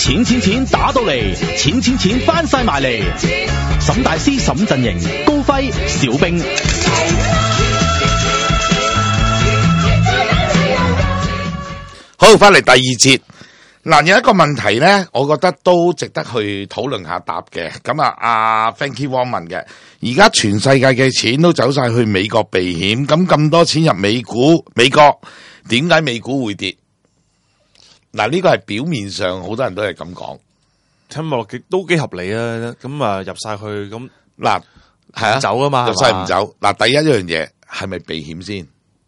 錢打到嚟，錢翻晒埋嚟。沈大師沈陣營，高輝、小冰。 好，翻嚟第二節。嗱，有一個問題咧，我覺得都值得去討論下答嘅。咁啊，阿 Frankie Wong 問嘅，而家全世界嘅錢都走晒去美國避險，咁多錢入美國，點解美股會跌？嗱，呢個係表面上好多人都係咁講， 聽落都幾合理啊。咁啊，入晒去咁嗱，係啊， 走啊嘛， 入晒唔走。嗱，第一樣嘢係咪避險先？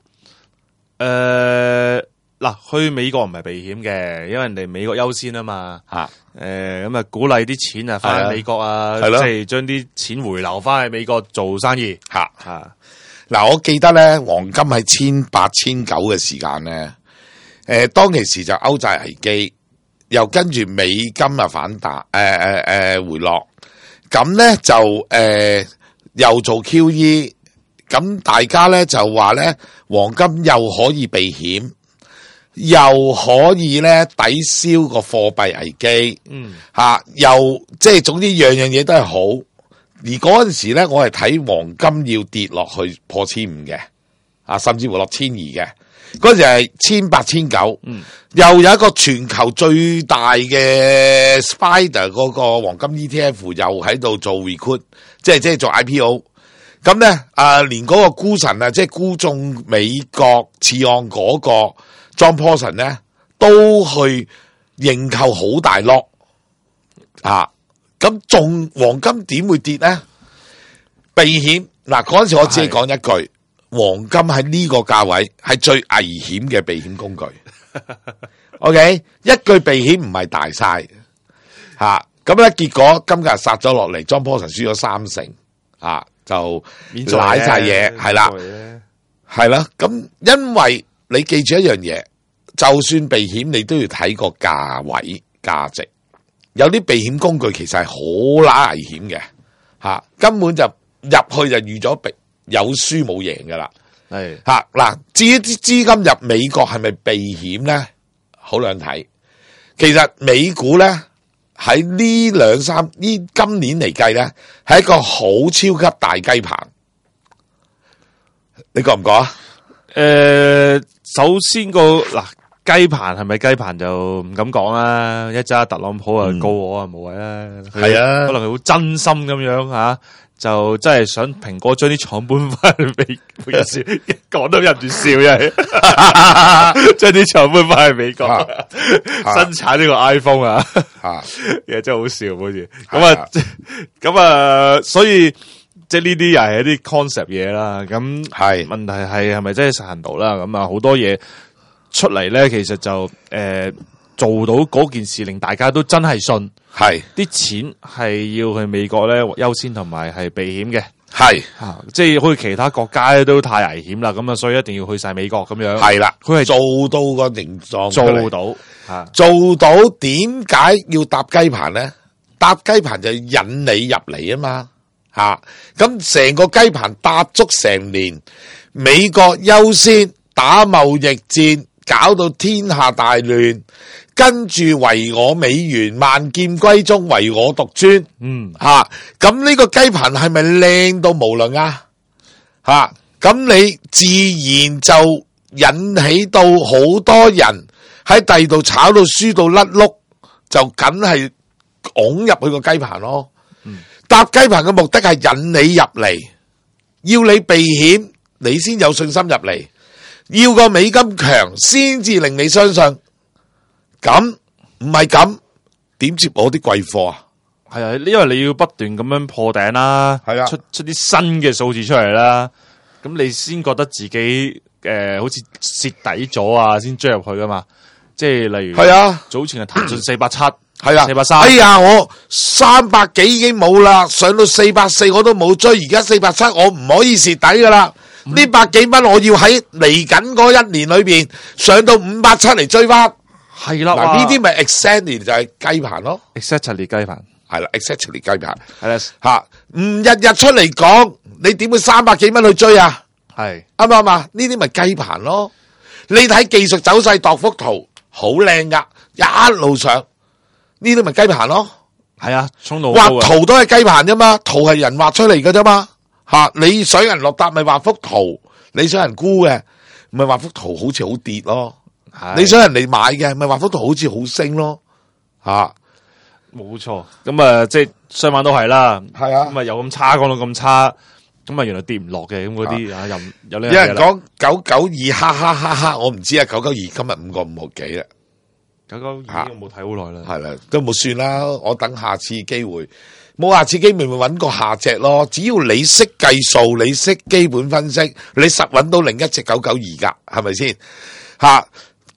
嗱，去美國唔係避險嘅，因為人哋美國優先啊嘛。 吓， 咁啊，鼓勵啲錢啊翻去美國啊，即係將啲錢回流翻去美國做生意。 吓。嗱，我記得咧，黃金喺1800、1900嘅時間咧，當其時就歐債危機，又跟住美金啊反彈，回落，咁咧就又做 QE， 咁大家咧就話咧，黃金又可以避險。又可以咧抵消個貨幣危機，又即係總之樣嘢都係好。而嗰陣時咧，我係睇黃金要跌落去破1500嘅，甚至乎落1200嘅。嗰陣時係1800、1900，又有一個全球最大嘅 Spider 嗰個黃金 ETF 又喺度做 recruit， 即係做 IPO。咁咧連嗰個沽神啊，即係沽中美國次按嗰個John Paulson 咧都去認購好大 lot 咁仲黃金點會跌咧？避險嗱，嗰陣時我只係講一句，黃金喺呢個價位係最危險嘅避險工具。OK， 一句避險唔係大晒咁咧，結果今日殺咗落嚟，John Paulson 輸咗30%就瀨晒嘢，係啦，係啦，咁因為你記住一樣嘢，就算避險，你都要睇個價位價值。有啲避險工具其實係好乸危險嘅，根本就入去就預咗有輸冇贏噶啦。係嗱，至於啲資金入美國係咪避險咧？好兩睇。其實美股咧喺今年嚟計咧，係一個好超級大雞棚。你覺唔覺啊？ 首先雞棚係咪雞棚就唔敢講啦，一揸特朗普啊告我啊無謂啦，係啊，可能佢好真心咁樣就真係想蘋果將啲廠搬翻去美國，講都忍住笑，將啲廠搬翻去美國生產呢個 iPhone 嘢真係好笑，好似咁啊，所以即係呢啲又係一啲 concept 嘢啦。咁係問題係咪真係實行到啦？咁啊好多嘢出嚟咧，其實就做到嗰件事，令大家都真係信，係啲錢係要去美國咧優先，同埋係避險嘅，係即係好似其他國家咧都太危險啦，咁啊，所以一定要去晒美國咁樣。係啦，佢係做到個形狀，做到點解要搭雞棚咧？搭雞棚就引你入嚟啊嘛，咁成個雞棚搭足成年，美國優先打貿易戰。搞到天下大亂，跟住唯我美元，萬劍歸宗，唯我獨尊。咁呢個雞棚係咪靚到無倫啊？咁你自然就引起到好多人喺第二度炒到輸到甩碌，就梗係拱入去個雞棚咯。搭雞棚嘅目的係引你入嚟，要你避險，你先有信心入嚟。要個美金強先至令你相信，咁唔係咁點接我啲貴貨啊？係啊，因為你要不斷咁樣破頂啦，係啊，出啲新嘅數字出嚟啦，咁你先覺得自己好似蝕底咗啊，先追入去噶嘛。即係例如係啊，早前係騰訊470，係啊430，哎呀我300幾已經冇啦，上到440我都冇追，而家470我唔可以蝕底噶啦。呢百幾蚊我要喺嚟緊嗰一年裏邊上到570嚟追翻，係啦。嗱呢啲咪 exactly 就係雞棚咯 ，exactly 雞棚係啦 ，exactly 雞棚係啦吓，唔日日出嚟講，你點會300幾蚊去追啊？係啱唔啱啊？呢啲咪雞棚咯。你睇技術走勢度幅圖好靚噶，一路上呢啲咪雞棚咯。 係啊，衝到好高畫圖都係雞棚啫嘛，圖係人畫出嚟噶啫嘛。吓，你想人落搭咪畫幅圖，你想人估嘅咪畫幅圖好似好跌咯。你想人哋買嘅咪畫幅圖好似好升咯。吓， 冇錯。咁啊，即係相反都係啦。 係啊。 咁啊，有咁差講到咁差，咁啊原來跌唔落嘅，咁嗰啲啊有呢樣嘢啦。 有人講992哈哈哈哈，我唔知啊，992今日5個5毫幾啦。 992我冇睇好耐啦。 係啦，都冇算啦，我等下次機會。冇下次機會咪揾個下隻咯。只要你識計數，你識基本分析，你實揾到另一隻992噶，係咪先？吓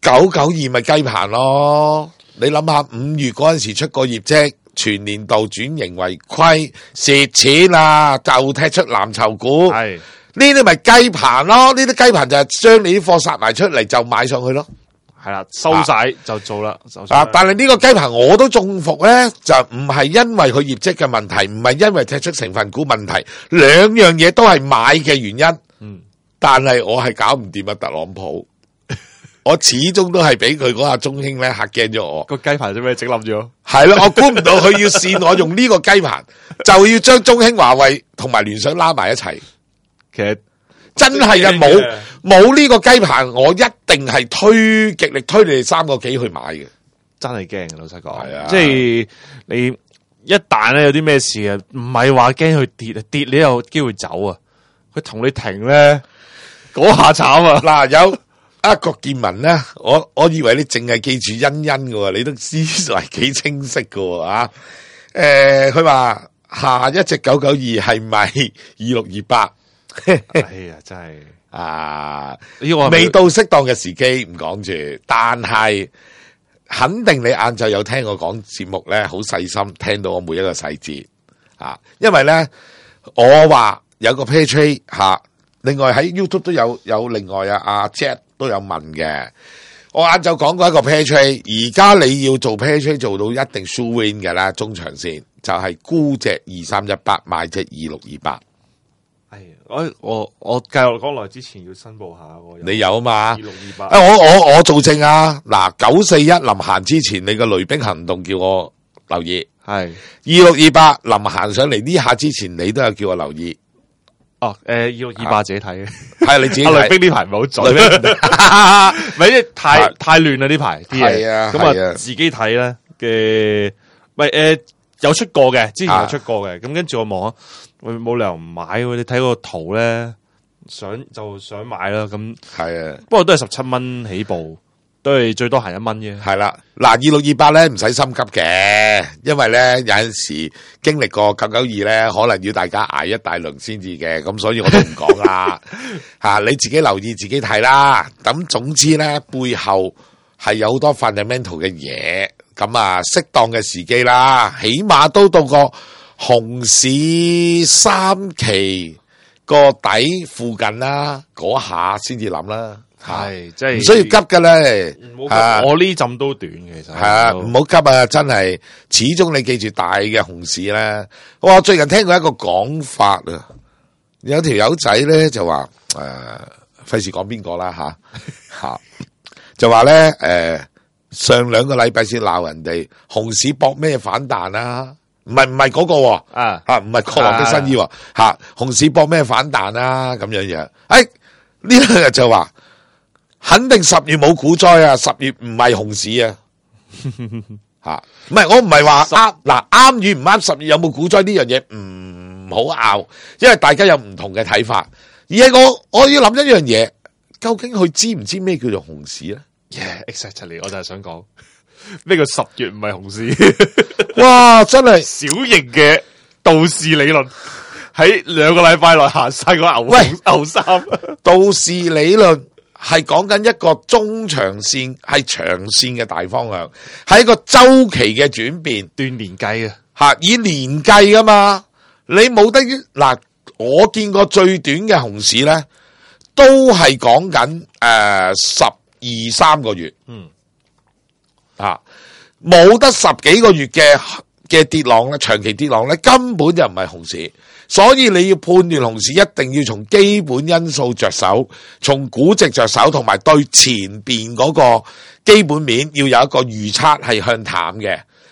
，992咪雞棚咯。你諗下5月嗰陣時出個業績，全年度轉盈為虧，蝕錢啊，就踢出藍籌股。係呢啲咪雞棚咯？呢啲雞棚就係將你啲貨殺埋出嚟就買上去咯。 係啦，收晒就做啦。 但係呢個雞棚我都中伏咧，就唔係因為佢業績嘅問題，唔係因為踢出成分股問題，兩樣嘢都係買嘅原因。但係我係搞唔掂啊，特朗普。我始終都係俾佢嗰下中興咧嚇驚咗我。個雞棚做咩整冧咗？係咯，我估唔到佢要試我用呢個雞棚，就要將中興、華為同埋聯想拉埋一齊。其實真係嘅，冇呢個雞棚，我一定係極力推你哋3個幾去買嘅。真係驚嘅，老實講。係啊，即係你一旦咧有啲咩事啊，唔係話驚佢跌你有機會走啊。佢同你停咧，嗰下慘啊！嗱，有郭建文咧，我以為你淨係記住欣欣嘅，你都思維幾清晰嘅啊。佢話下一隻992係咪2628？哎呀，真係啊！未到適當嘅時機，唔講住。但係肯定你晏晝有聽我講節目咧，好細心聽到我每一個細節啊。因為咧，我話有個 pair trade 吓，另外喺 YouTube 都有另外阿 Jet 都有問嘅。我晏晝講過一個 pair trade，而家你要做 pair trade 做到一定 sure win 嘅啦，中長線就係沽隻2318，買隻2628。我繼續講來之前要申報下，你有啊嘛？2628，我做證啊！嗱，941臨行之前，你個雷兵行動叫我留意，係2628臨行上嚟呢下之前，你都有叫我留意。哦，2628自己睇嘅，係你自己睇。雷兵呢排唔係好準，唔係太亂啦呢排啲嘢。係啊，咁啊自己睇咧嘅，喂有出過嘅，之前有出過嘅，咁跟住我望。我冇理由唔買，你睇個圖咧，想買啦，咁係啊，不過都係17蚊起步，都係最多行1蚊啫。係啦，嗱2628咧唔使心急嘅，因為咧有陣時經歷過992咧，可能要大家捱一大輪先至嘅，咁所以我都唔講啦。吓，你自己留意自己睇啦。咁總之咧，背後係有好多 fundamental 嘅嘢，咁啊適當嘅時機啦，起碼都到個熊市3期個底附近啦，嗰下先至諗啦，係即係唔需要急㗎咧。我呢陣都短嘅，其實係啊，唔好急啊！真係，始終你記住大嘅熊市咧。我最近聽過一個講法啊，有條友仔咧就話費事講邊個啦吓，就話咧上2個禮拜先鬧人哋熊市搏咩反彈啊？唔係嗰個唔係國王的新衣熊市搏咩反彈啊？咁樣樣，呢兩日就話肯定10月冇股災啊，10月唔係熊市啊，唔係我唔係話啱與唔啱，10月有冇股災呢樣嘢唔好拗，因為大家有唔同嘅睇法，而係我要諗一樣嘢，究竟佢知唔知咩叫做熊市咧？Yeah，exactly， 我就係想講。呢個10月唔係熊市，哇！真係小型嘅道士理論喺2個禮拜內行晒個牛三。道士理論係講緊一個中長線，係長線嘅大方向，係一個周期嘅轉變，斷年計啊，以年計噶嘛。你冇得嗱，我見過最短嘅熊市咧，都係講緊12-13個月。冇得10幾個月嘅跌浪咧，長期跌浪咧，根本就唔係熊市。所以你要判斷熊市，一定要從基本因素着手，從估值着手，同埋對前邊嗰個基本面要有一個預測係向淡嘅。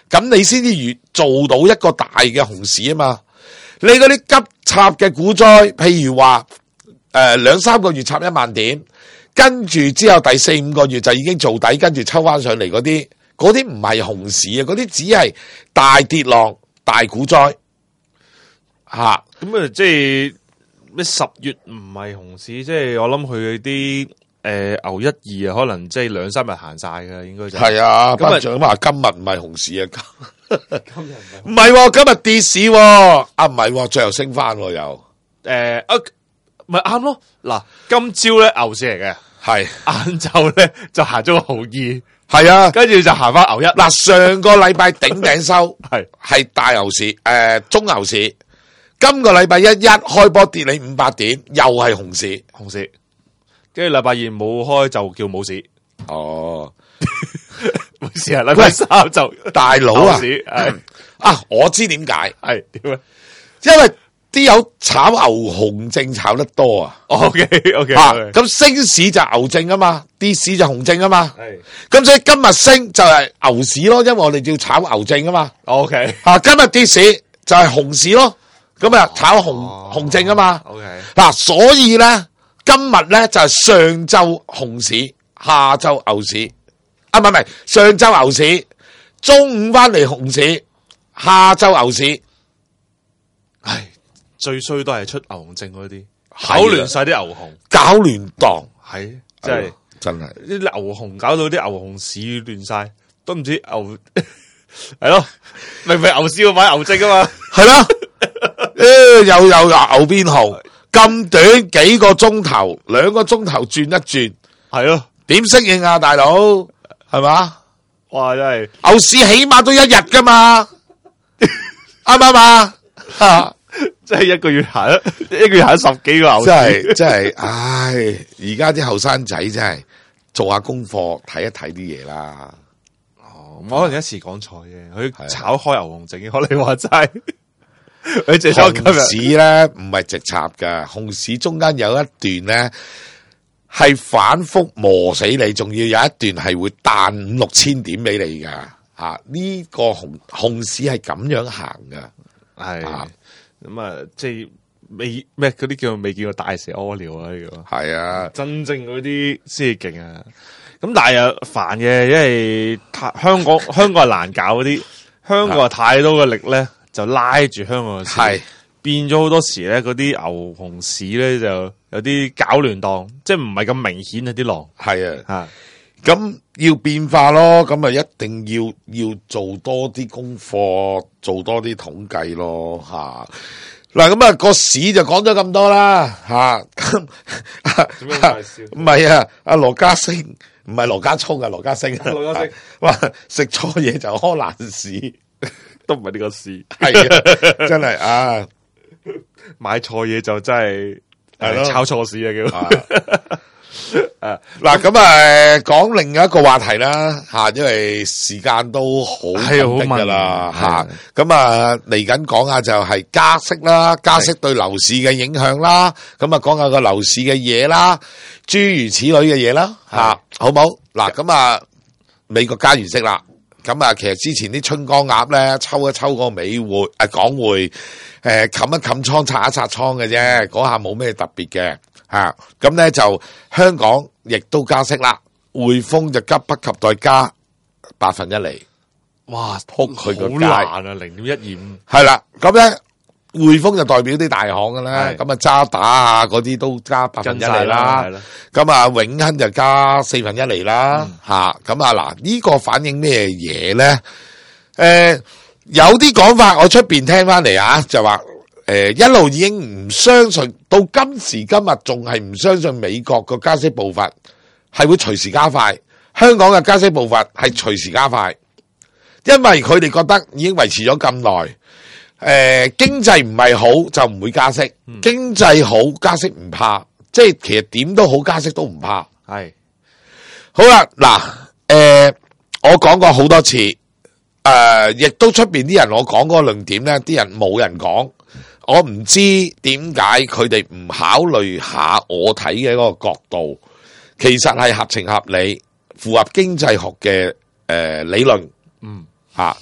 咁你先至做到一個大嘅熊市啊嘛。你嗰啲急插嘅股災，譬如話2-3個月插1萬點，跟住之後第4-5個月就已經做底，跟住抽翻上嚟嗰啲唔係熊市啊，嗰啲只係大跌浪、大股災吓。 咁啊，即係咩10月唔係熊市，即係我諗佢啲牛1、2啊，可能即係2-3日行晒㗎，應該就係啊。班長話今日唔係熊市啊，今日唔係，今日跌市喎，唔係，最後升翻又咪啱咯。嗱，今朝咧牛市嚟嘅， 係晏晝咧就行咗個熊2， 係啊， 跟住就行翻牛1。 嗱，上個禮拜頂頂收係大牛市，中牛市。今個禮拜一開波跌你500點，又係熊市， 跟住禮拜2冇開就叫冇市。 哦， 冇事啊！禮拜3就大佬啊，我知點解係點啊？ 因為啲友炒牛熊證炒得多啊。 OK， 咁升市就牛證啊嘛，跌市就熊證啊嘛。 係， 咁所以今日升就係牛市咯，因為我哋要炒牛證啊嘛。 OK， 今日跌市就係熊市咯。咁啊，炒熊證啊嘛。 OK， 所以咧，今日咧就係上晝熊市，下晝牛市。唔係，上晝牛市，中午翻嚟熊市，下晝牛市。 唉，最衰都係出牛熊證嗰啲，搞亂晒啲牛熊， 搞亂檔， 係真係啲牛熊搞到啲牛熊市亂晒，都唔知牛係咯，明明牛市要買牛證啊嘛， 係咯。又牛變熊，咁短幾個鐘頭，2個鐘頭轉一轉， 係咯， 點適應啊，大佬？係嘛？ 哇，真係牛市起碼都1日噶嘛，啱唔啱啊？ 即係一個月行10幾個牛市， 真係，唉！而家啲後生仔真係做下功課，睇一睇啲嘢啦。 我可能一時講錯嘅，佢炒開牛熊證，可能話齋。熊市咧唔係直插噶，熊市中間有一段咧係反覆磨死你，仲要有一段係會彈5-6千點俾你噶。呢個熊市係咁樣行噶， 係咁啊，即係未嗰啲叫未見過大蛇屙尿啊，呢個係啊， 真正嗰啲先係勁啊。咁但係又煩嘅，因為香港係難搞嗰啲，香港係太多嘅力咧。就拉住香港嘅市，係變咗好多時咧，嗰啲牛熊市咧就有啲搞亂檔，即係唔係咁明顯啊啲浪。係啊， 咁要變化咯，咁啊一定要做多啲功課，做多啲統計咯，嗱，咁啊個市就講咗咁多啦，唔係啊，阿羅家星唔係羅家聰啊，羅家星，哇食錯嘢就屙爛屎。 都唔係呢個市， 係啊，真係啊， 買錯嘢就真係炒錯市啊叫。 嗱咁講另一個話題啦吓，因為時間都好緊迫噶啦吓，咁嚟緊講下就係加息啦，加息對樓市嘅影響啦，咁講下個樓市嘅嘢啦，諸如此類嘅嘢啦吓，好冇？嗱咁美國加完息啦。咁其實之前啲春江鴨咧，抽一抽個美匯港匯，冚一冚倉，拆一拆倉嘅啫，嗰下冇咩特別嘅吓。咁咧就香港亦都加息啦，匯豐就急不及待加1%厘。 哇， 撲佢個街， 好難啊，0.125。 係啦，咁咧匯豐就代表啲大行嘅啦，咁渣打啊嗰啲都加1%厘啦，咁永亨就加1/4厘啦，咁嗱呢個反映咩嘢咧？有啲講法我出邊聽翻嚟就話一路已經唔相信，到今時今日仲係唔相信美國個加息步伐係會隨時加快，香港嘅加息步伐係隨時加快，因為佢哋覺得已經維持咗咁耐。經濟唔係好就唔會加息，經濟好加息唔怕，即係其實點都好加息都唔怕。係好啦，嗱，我講過好多次，亦都出邊啲人我講嗰個論點咧，啲人冇人講，我唔知點解佢哋唔考慮下我睇嘅嗰個角度，其實係合情合理，符合經濟學嘅理論。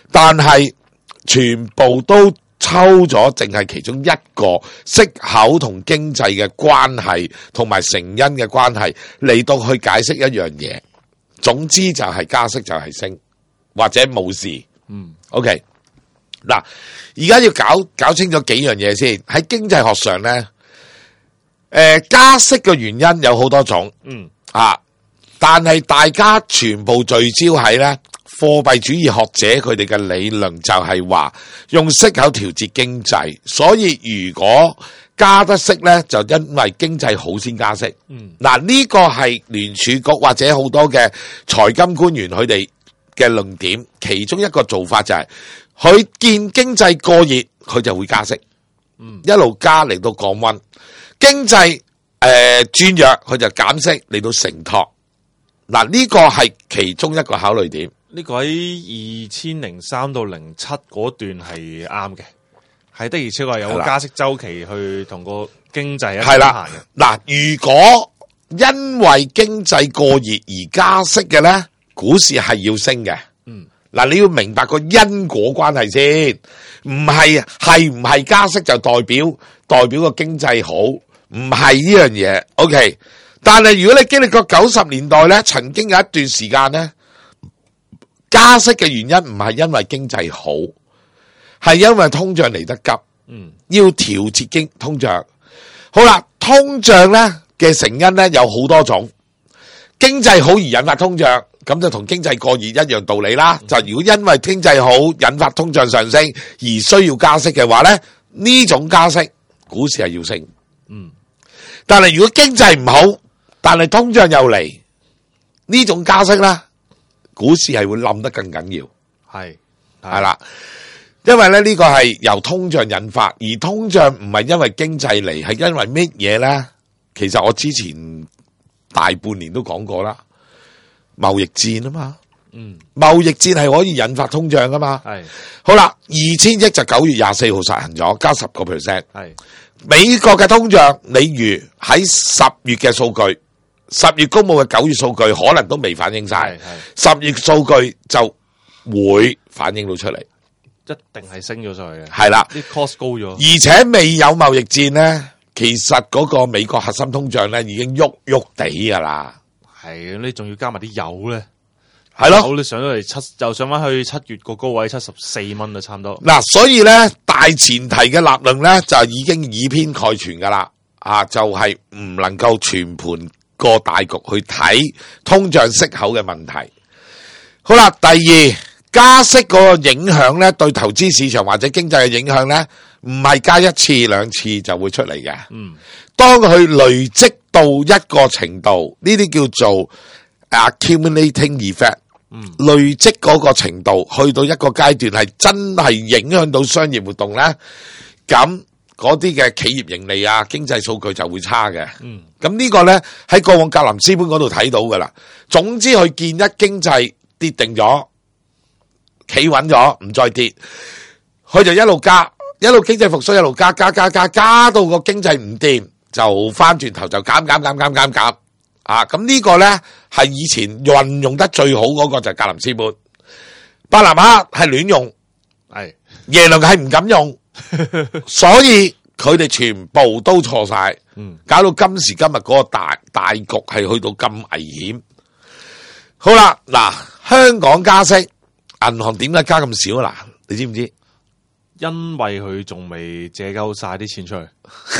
但係全部都抽咗，淨係其中一個息口同經濟嘅關係同埋成因嘅關係嚟到去解釋一樣嘢。總之就係加息就係升，或者冇事。OK。嗱，而家要搞清楚幾樣嘢先。喺經濟學上咧，加息嘅原因有好多種。但係大家全部聚焦喺咧。貨幣主義學者佢哋嘅理論就係話用息口調節經濟，所以如果加得息咧，就因為經濟好先加息。嗱，呢個係聯儲局或者好多嘅財金官員佢哋嘅論點，其中一個做法就係佢見經濟過熱，佢就會加息，一路加嚟到降溫；經濟轉弱，佢就減息嚟到承托。嗱，呢個係其中一個考慮點。 呢個喺2003到07嗰段係啱嘅，係的而且確有個加息周期去同個經濟一齊行嘅。 嗱，如果因為經濟過熱而加息嘅咧，股市係要升嘅。嗱，你要明白個因果關係先，唔係唔係加息就代表個經濟好，唔係呢樣嘢。OK， 但係如果你經歷過90年代咧，曾經有一段時間咧。加息嘅原因唔係因為經濟好，係因為通脹嚟得急，要調節通脹。好啦，通脹咧嘅成因咧有好多種，經濟好而引發通脹，咁就同經濟過熱一樣道理啦。就如果因為經濟好引發通脹上升而需要加息嘅話咧，呢種加息股市係要升。但係如果經濟唔好，但係通脹又嚟，呢種加息啦。股市係會冧得更緊要，係啦，因為咧呢個係由通脹引發，而通脹唔係因為經濟嚟，係因為乜嘢咧？其實我之前大半年都講過啦，貿易戰啊嘛，貿易戰係可以引發通脹噶嘛，係好啦，2000億就9月24號實行咗，加10%，係美國嘅通脹，例如喺10月嘅數據。10月公布嘅9月數據可能都未反映晒，10月數據就會反映到出嚟， 一定係升咗上去嘅。 係啦， 啲 cost 高咗， 而且未有貿易戰咧，其實嗰個美國核心通脹咧已經喐地噶啦。 係，你仲要加埋啲油咧， 係咯， 你上咗嚟就上翻去7月個高位74蚊啦，差唔多。 嗱，所以咧大前提嘅立論咧就已經以偏概全噶啦，就係唔能夠全盤。個大局去睇通脹息口嘅問題。好啦，第二，加息嗰個影響咧，對投資市場或者經濟嘅影響咧，唔係加一次兩次就會出嚟嘅。當佢累積到一個程度，呢啲叫做 accumulating effect。累積嗰個程度去到一個階段，係真係影響到商業活動咧，咁。嗰啲嘅企業盈利啊，經濟數據就會差嘅。咁呢個咧喺過往格林斯潘嗰度睇到噶啦。總之佢見一經濟跌定咗，企穩咗，唔再跌，佢就一路加，一路經濟復甦一路加到個經濟唔掂，就翻轉頭就減。咁呢個咧係以前運用得最好嗰個就係格林斯潘，巴拿馬係亂用，係耶倫係唔敢用。所以佢哋全部都錯晒，搞到今時今日嗰個大局係去到咁危險。好啦，嗱，香港加息，銀行點解加咁少啊？嗱，你知唔知？ 因為佢仲未借夠晒啲錢出去。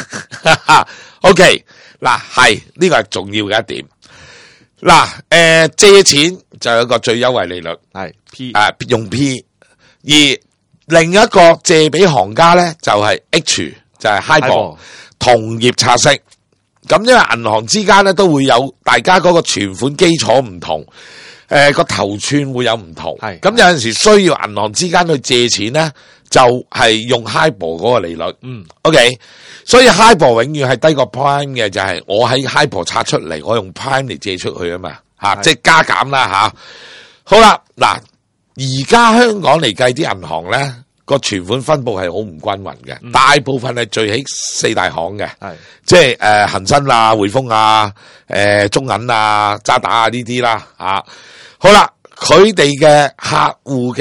OK， 嗱，係呢個係重要嘅一點。嗱，借錢就有一個最優惠利率，係 P， 用 P， 而另一個借俾行家咧就係 H， 就係 HIBOR， 同業拆息。咁因為銀行之間咧都會有大家嗰個存款基礎唔同，個頭寸會有唔同。係咁有陣時需要銀行之間去借錢咧，就係用 HIBOR 嗰個利率。OK， 所以 HIBOR 永遠係低過 Prime 嘅，就係我喺 HIBOR 拆出嚟，我用 Prime 嚟借出去啊嘛，即係加減啦吓。好啦，嗱。而家香港嚟計啲銀行咧個存款分布係好唔均勻嘅，大部分係聚喺4大行嘅，即係恒生啊、匯豐啊、中銀啊、渣打啊呢啲啦，好啦，佢哋嘅客戶嘅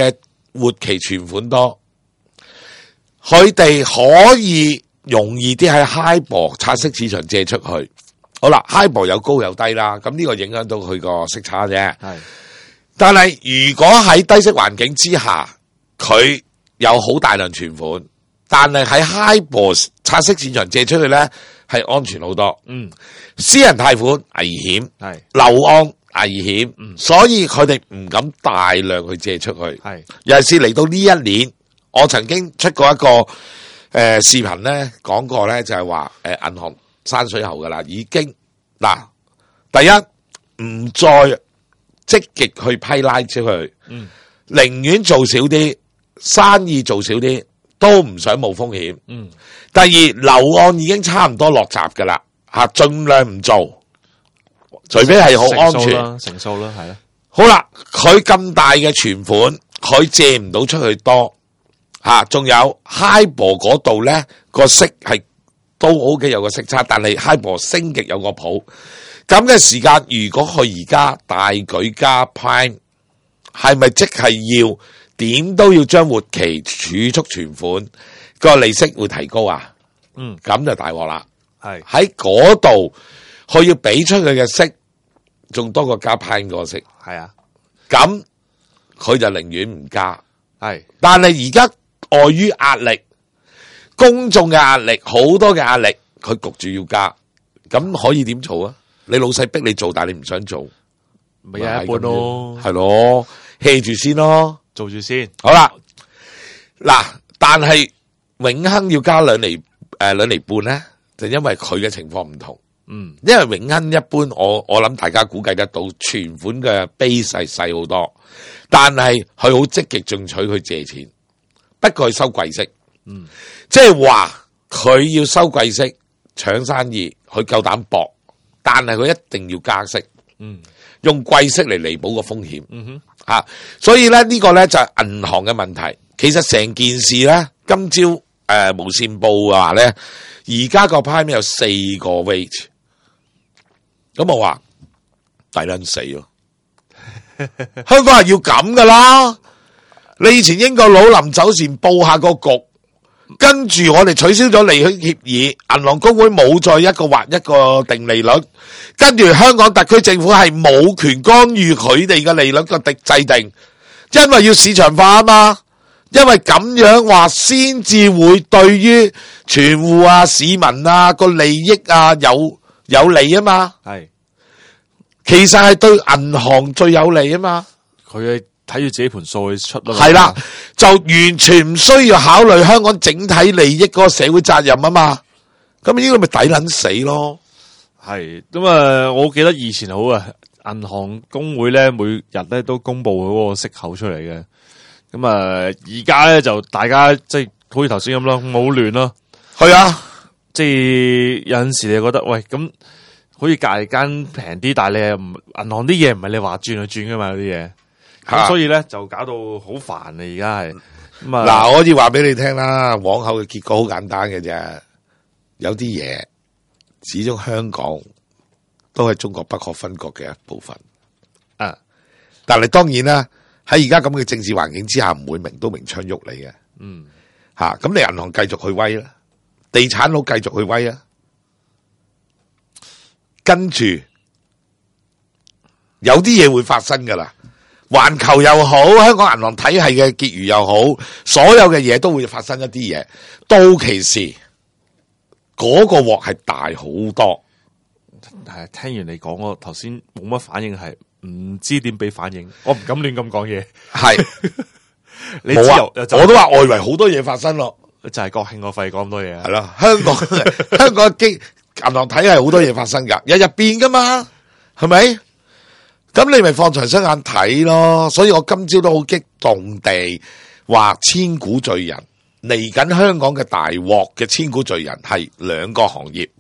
活期存款多，佢哋可以容易啲喺 HIBOR 拆息市場借出去。好啦 ，HIBOR 有高有低啦，咁呢個影響到佢個息差啫。係，但係如果喺低息環境之下，佢有好大量存款，但係喺 HIBOR 拆息市場借出去咧，係安全好多。私人貸款危險，係樓按危險，所以佢哋唔敢大量去借出去。係，尤其是嚟到呢一年，我曾經出過一個視頻咧，講過咧就係話銀行山水喉噶啦，已經嗱，第一唔再積極去批拉出去，寧願做少啲生意，做少啲都唔想冇風險。第二樓按已經差唔多落閘噶啦，吓盡量唔做，除非係好安全， 成數啦，係啦。 好啦，佢咁大嘅存款，佢借唔到出去多。仲有 HIBOR 嗰度咧個息係都 OK 有個息差，但係 HIBOR 升極有個譜。咁嘅時間，如果佢而家大舉加 Prime， 係咪即係要點都要將活期儲蓄存款個利息會提高啊？咁就大鑊啦。係喺嗰度，佢要俾出佢嘅息，仲多過加 Prime 個息。係啊，咁佢就寧願唔加。係，但係而家礙於壓力，公眾嘅壓力，好多嘅壓力，佢焗住要加，咁可以點做啊？你老細逼你做，但係你唔想做， 咪一半咯， 係咯，hea住先咯， 做住先。 好啦，嗱，但係永亨要加2厘半咧，就因為佢嘅情況唔同。因為永亨一般，我諗大家估計得到，存款嘅 base 係細好多，但係佢好積極進取去借錢。不過佢收貴息，即係話佢要收貴息搶生意，佢夠膽搏，但係佢一定要加息，用貴息嚟彌補個風險，所以咧呢個咧就係銀行嘅問題。其實成件事咧，今朝無線報話咧，而家個 Prime 有4個 rate， 咁我話抵撚死咯，香港係要咁噶啦。你以前英國佬臨走前報下個局，跟住我哋取消咗利息協議，銀行公會冇再一個劃一個定利率，跟住香港特區政府係冇權干預佢哋嘅利率嘅制定，因為要市場化啊嘛，因為咁樣話先至會對於存戶啊、市民啊個利益啊有利啊嘛，係，其實係對銀行最有利啊嘛， 佢係睇住自己盤數去出咯， 係啦，就完全唔需要考慮香港整體利益嗰個社會責任啊嘛，咁呢個咪抵撚死咯。 係咁啊！我記得以前好啊，銀行公會咧每日咧都公布佢嗰個息口出嚟嘅。咁啊，而家咧就大家即係好似頭先咁咯，好亂咯。 係啊， 即係有陣時你覺得喂咁，好似隔籬間平啲，但係你又唔銀行啲嘢唔係你話轉就轉噶嘛，有啲嘢。咁所以咧就搞到好煩啊！而家係咁啊， 嗱，我可以話俾你聽啦，往後嘅結果好簡單嘅啫。有啲嘢始終香港都係中國不可分割嘅一部分。但係當然啦，喺而家咁嘅政治環境之下，唔會明刀明槍喐你嘅。咁你銀行繼續去威啦，地產佬繼續去威啊，跟住有啲嘢會發生噶啦。環球又好，香港銀行體系嘅結餘又好，所有嘅嘢都會發生一啲嘢。到期時嗰個鑊係大好多。 係聽完你講，我頭先冇乜反應，係唔知點俾反應，我唔敢亂咁講嘢。係你知我都話外圍好多嘢發生咯， 就係國慶我費講咁多嘢。 係咯，香港嘅銀行體系好多嘢發生噶，日日變噶嘛，係咪？咁你咪放長雙眼睇咯，所以我今朝都好激動地話千古罪人嚟緊，香港嘅大鑊嘅千古罪人係2個行業。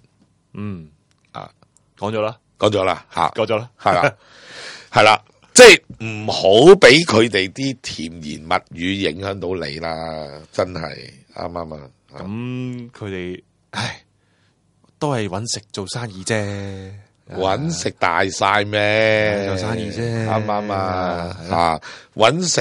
講咗啦， 講咗啦， 講咗啦， 係啦，係啦，即係唔好俾佢哋啲甜言蜜語影響到你啦，真係啱唔啱啊？ 咁佢哋唉，都係搵食做生意啫。 搵食大晒咩？ 做生意啫， 啱唔啱啊？搵食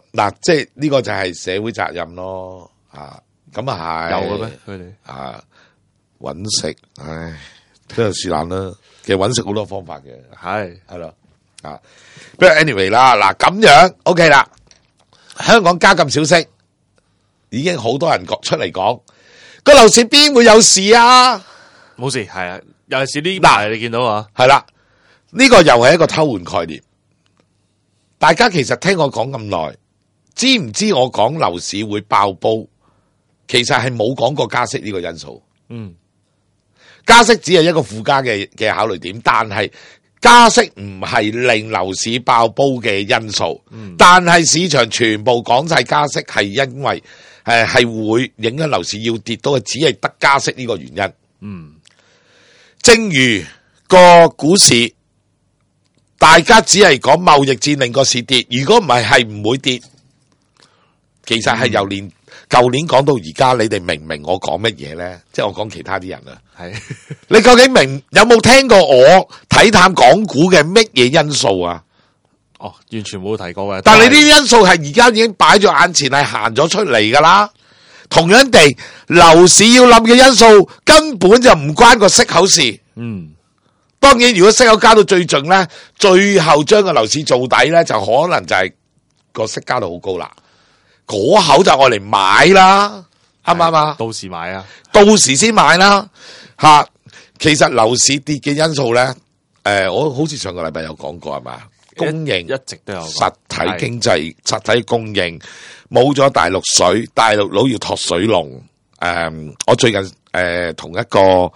嗱，即係呢個就係社會責任咯，咁啊係有嘅咩？佢哋搵食，唉，都係是但啦。其實搵食好多方法嘅，係咯，不過 anyway 啦，嗱咁樣 OK 啦。香港加咁少息，已經好多人出嚟講，個樓市邊會有事啊？ 冇事，係啊，尤其是呢排你見到啊， 係啦，呢個又係一個偷換概念。大家其實聽我講咁耐，知唔知我講樓市會爆煲？其實係冇講過加息呢個因素。加息只係一個附加嘅考慮點，但係加息唔係令樓市爆煲嘅因素。但係市場全部講晒加息係因為係會影響樓市要跌到嘅，只係得加息呢個原因。正如個股市。大家只係講貿易戰令個市跌，如果唔係唔會跌。其實係由舊年講到而家，你哋明唔明我講乜嘢咧？即係我講其他啲人啊。係你究竟有冇聽過我睇淡港股嘅乜嘢因素啊？ 哦，完全冇提過嘅。 但係呢啲因素係而家已經擺咗眼前，係行咗出嚟噶啦。同樣地，樓市要冧嘅因素根本就唔關個息口事。當然，如果息口加到最盡咧，最後將個樓市做底咧，就可能就係個息加到好高啦。嗰口就愛嚟買啦，啱唔啱啊？ 到時買啊， 到時先買啦。其實樓市跌嘅因素咧，我好似上個禮拜有講過係嘛？供應一直都有實體經濟、實體供應冇咗大陸水，大陸佬要托水龍。我最近同一個。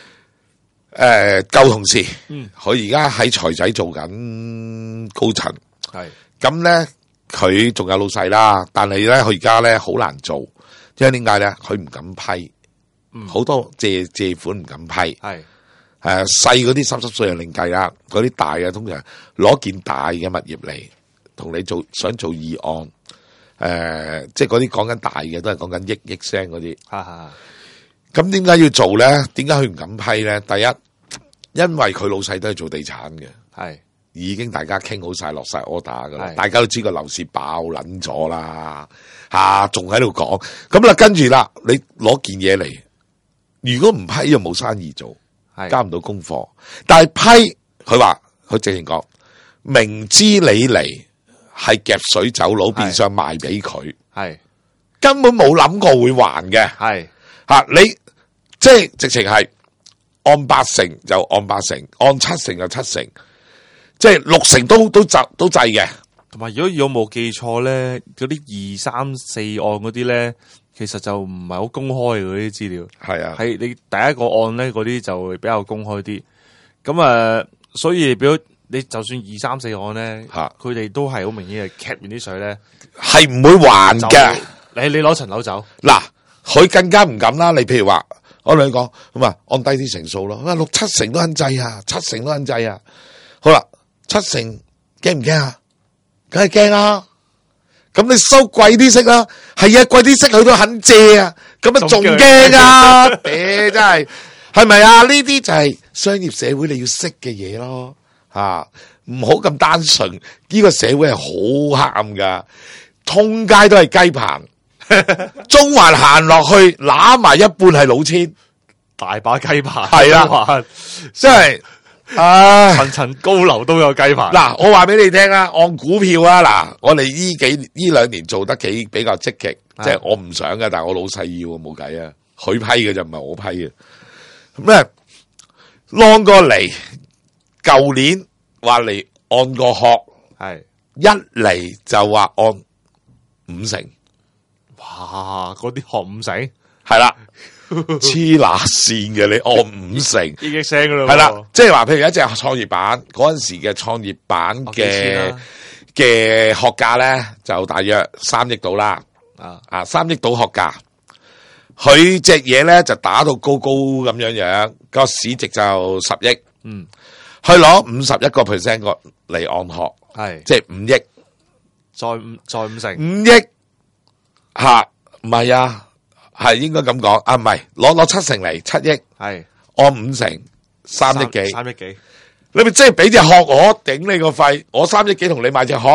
舊同事，佢而家喺財仔做緊高層，咁咧佢仲有老細啦，但係咧佢而家咧好難做，因為點解咧？佢唔敢批，好多借款唔敢批，細嗰啲濕碎又另計啦，嗰啲大嘅通常攞件大嘅物業嚟同你想做議案，即係嗰啲講緊大嘅都係講緊億聲嗰啲，咁點解要做咧？點解佢唔敢批咧？第一，因為佢老細都係做地產嘅，已經大家傾好晒落晒 order 噶啦，大家都知個樓市爆撚咗啦，仲喺度講，咁啦跟住啦，你攞件嘢嚟，如果唔批就冇生意做，交唔到功課。但係批，佢話佢直情講，明知你嚟係夾水走佬，變相賣俾佢，根本冇諗過會還嘅，你。即係直情係按80%就按80%，按70%就70%，即係60%都制嘅。 同埋如果冇記錯咧，嗰啲2、3、4案嗰啲咧，其實就唔係好公開嘅嗰啲資料。係你第一個案咧，嗰啲就會比較公開啲。咁所以比如你就算2、3、4案咧，佢哋都係好明顯係劇完啲水咧， 係唔會還嘅。 你攞層樓走嗱，佢更加唔敢啦。你譬如話。我同你講咁啊，按低啲成數咯。6、7成都肯制啊，7成都肯制啊。好啦，7成驚唔驚啊？梗係驚啦。咁你收貴啲息啦，係啊，貴啲息佢都肯借啊。咁啊，仲驚啊？真係咪啊？呢啲就係商業社會你要識嘅嘢咯。唔好咁單純。呢個社會係好黑暗噶，通街都係雞棚。中環行落去，揦埋一半係老千， 大把雞棚。 係啦，即係， 層層高樓都有雞棚。 嗱，我話俾你聽啊，按股票啊，嗱，我哋呢2年做得比較積極，即係我唔想嘅，但係我老細要，冇計啊，佢批嘅就唔係我批嘅。咁咧，long 過嚟，舊年話嚟按個殼，一嚟就話按5成。 哇！嗰啲學5成係啦，黐乸線嘅，你按5成， 億聲噶啦， 係啦，即係話，譬如一隻創業板嗰陣時嘅創業板嘅學價咧，就大約3億到啦，3億到學價，佢隻嘢咧就打到高高咁樣，個市值就10億，去攞51% 個嚟按學，係即係5億， 再5成 5億。唔係啊，係應該咁講啊，唔係攞7成嚟7億，係按5成3億幾， 3億幾， 你咪即係俾隻殼我頂你個肺，我3億幾同你買隻殼，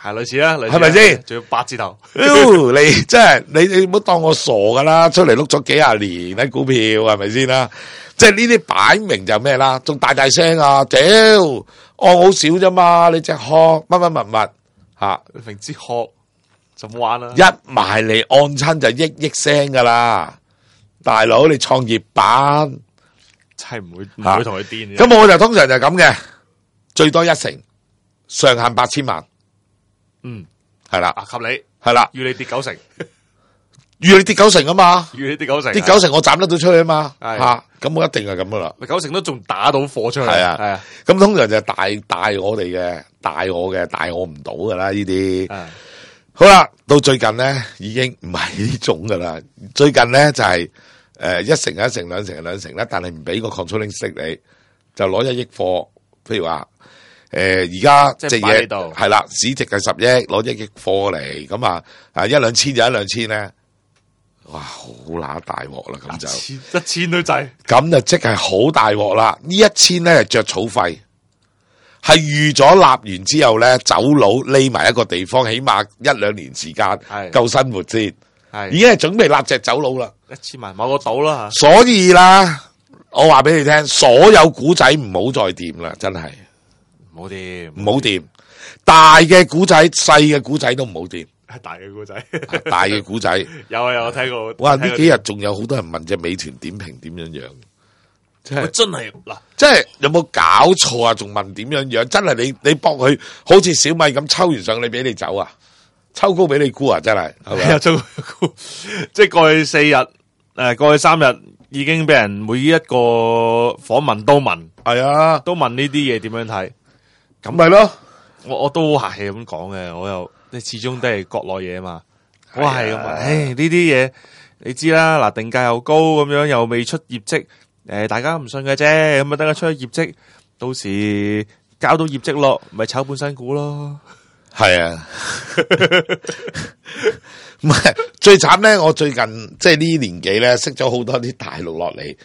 係類似啦， 係咪先？ 仲要8字頭， 你真係你唔好當我傻噶啦，出嚟碌咗幾廿年喺股票係咪先啦？即係呢啲擺明就咩啦，仲大聲啊！屌，按好少啫嘛，你隻殼乜乜物吓， 明知殼就冇玩啦。 一埋嚟按親就億聲噶啦，大佬你創業板真係唔會同佢癲。 咁我就通常就係咁嘅，最多1成，上限8000萬。係啦， 合理係啦， 預你跌9成， 預你跌9成啊嘛， 預你跌9成， 跌9成我斬得到出去啊嘛， 係吓，咁我一定係咁噶啦。 9成都仲打到貨出去， 係啊係啊， 咁通常就係大我哋嘅，大我唔到噶啦呢啲。好啦，到最近咧已經唔係呢種噶啦，最近咧就係1成、1成、2成、2成啦，但係唔俾個 controlling stake你，就攞1億貨，譬如話而家隻嘢係啦，市值係10億，攞1億貨嚟，咁啊1、2千就1、2千咧，哇好乸大鑊啦，咁就 1000都制， 咁就即係好大鑊啦。呢1000咧係着草費，係預咗立完之後咧走佬匿埋一個地方，起碼1、2年時間夠生活先，已經係準備立隻走佬啦。 1000萬某個島啦， 所以啦，我話俾你聽，所有股仔唔好再掂啦，真係唔好掂， 唔好掂。大嘅股仔、細嘅股仔都唔好掂。 大嘅股仔， 大嘅股仔有啊有睇過。 哇！呢幾日仲有好多人問隻美團點評點樣樣， 真係嗱， 即係有冇搞錯啊？仲問點樣樣？真係你搏佢好似小米咁抽完上你俾你走啊？抽高俾你沽啊？真係係咪？ 抽高，即係過去4日，過去3日已經俾人每一個訪問都問， 係啊， 都問呢啲嘢點樣睇？ 咁咪咯， 我都好客氣咁講嘅，我又你始終都係國內嘢嘛，我係咁啊，呢啲嘢你知啦，嗱定價又高咁樣，又未出業績，大家唔信嘅啫，咁啊等佢出業績，到時交到業績咯，咪炒半新股咯， 係啊，唔係最慘咧，我最近即係呢年紀咧，識咗好多啲大陸落嚟，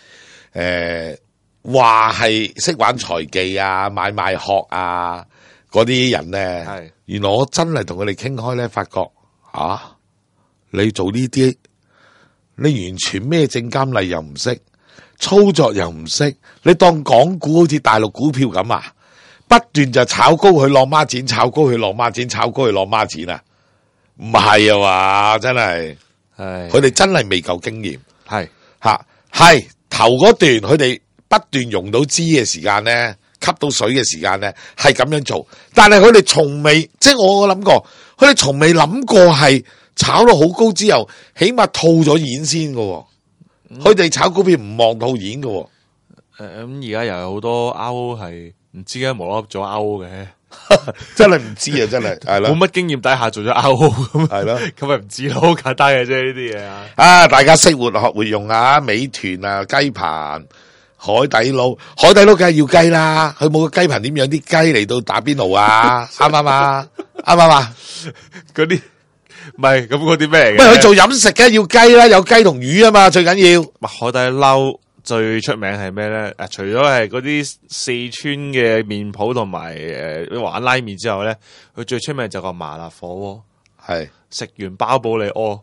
話係識玩財技啊、買賣殼啊嗰啲人咧，原來我真係同佢哋傾開咧，發覺你做呢啲，你完全咩證監例又唔識，操作又唔識，你當港股好似大陸股票咁啊，不斷就炒高佢落孖展，炒高佢落孖展，炒高佢落孖展啊，唔係啊嘛，真係，佢哋真係未夠經驗，係頭嗰段佢哋不斷融到資嘅時間咧，吸到水嘅時間咧，係咁樣做，但係佢哋從未，即係我諗過，佢哋從未諗過係炒到好高之後，起碼套咗現先㗎。佢哋炒股票唔望套現㗎。 咁而家又有好多 RO 係唔知點解無啦啦做 RO 嘅， 真係唔知啊！真係係啦， 冇乜經驗底下做咗 RO 咁， 係咯， 咁咪唔知咯，好簡單嘅啫呢啲嘢啊！ 大家識活學活用啊！美團啊，雞棚。海底撈梗係要雞啦，佢冇個雞棚點養啲雞嚟到打邊爐啊？啱唔啱啊？啱唔啱啊？ 嗰啲唔係咁嗰啲咩嚟嘅？ 喂，佢做飲食嘅要雞啦，有雞同魚啊嘛，最緊要。 海底撈最出名係咩咧？除咗係嗰啲四川嘅麵鋪同埋玩拉麵之後咧，佢最出名就個麻辣火鍋，係食完包保你屙。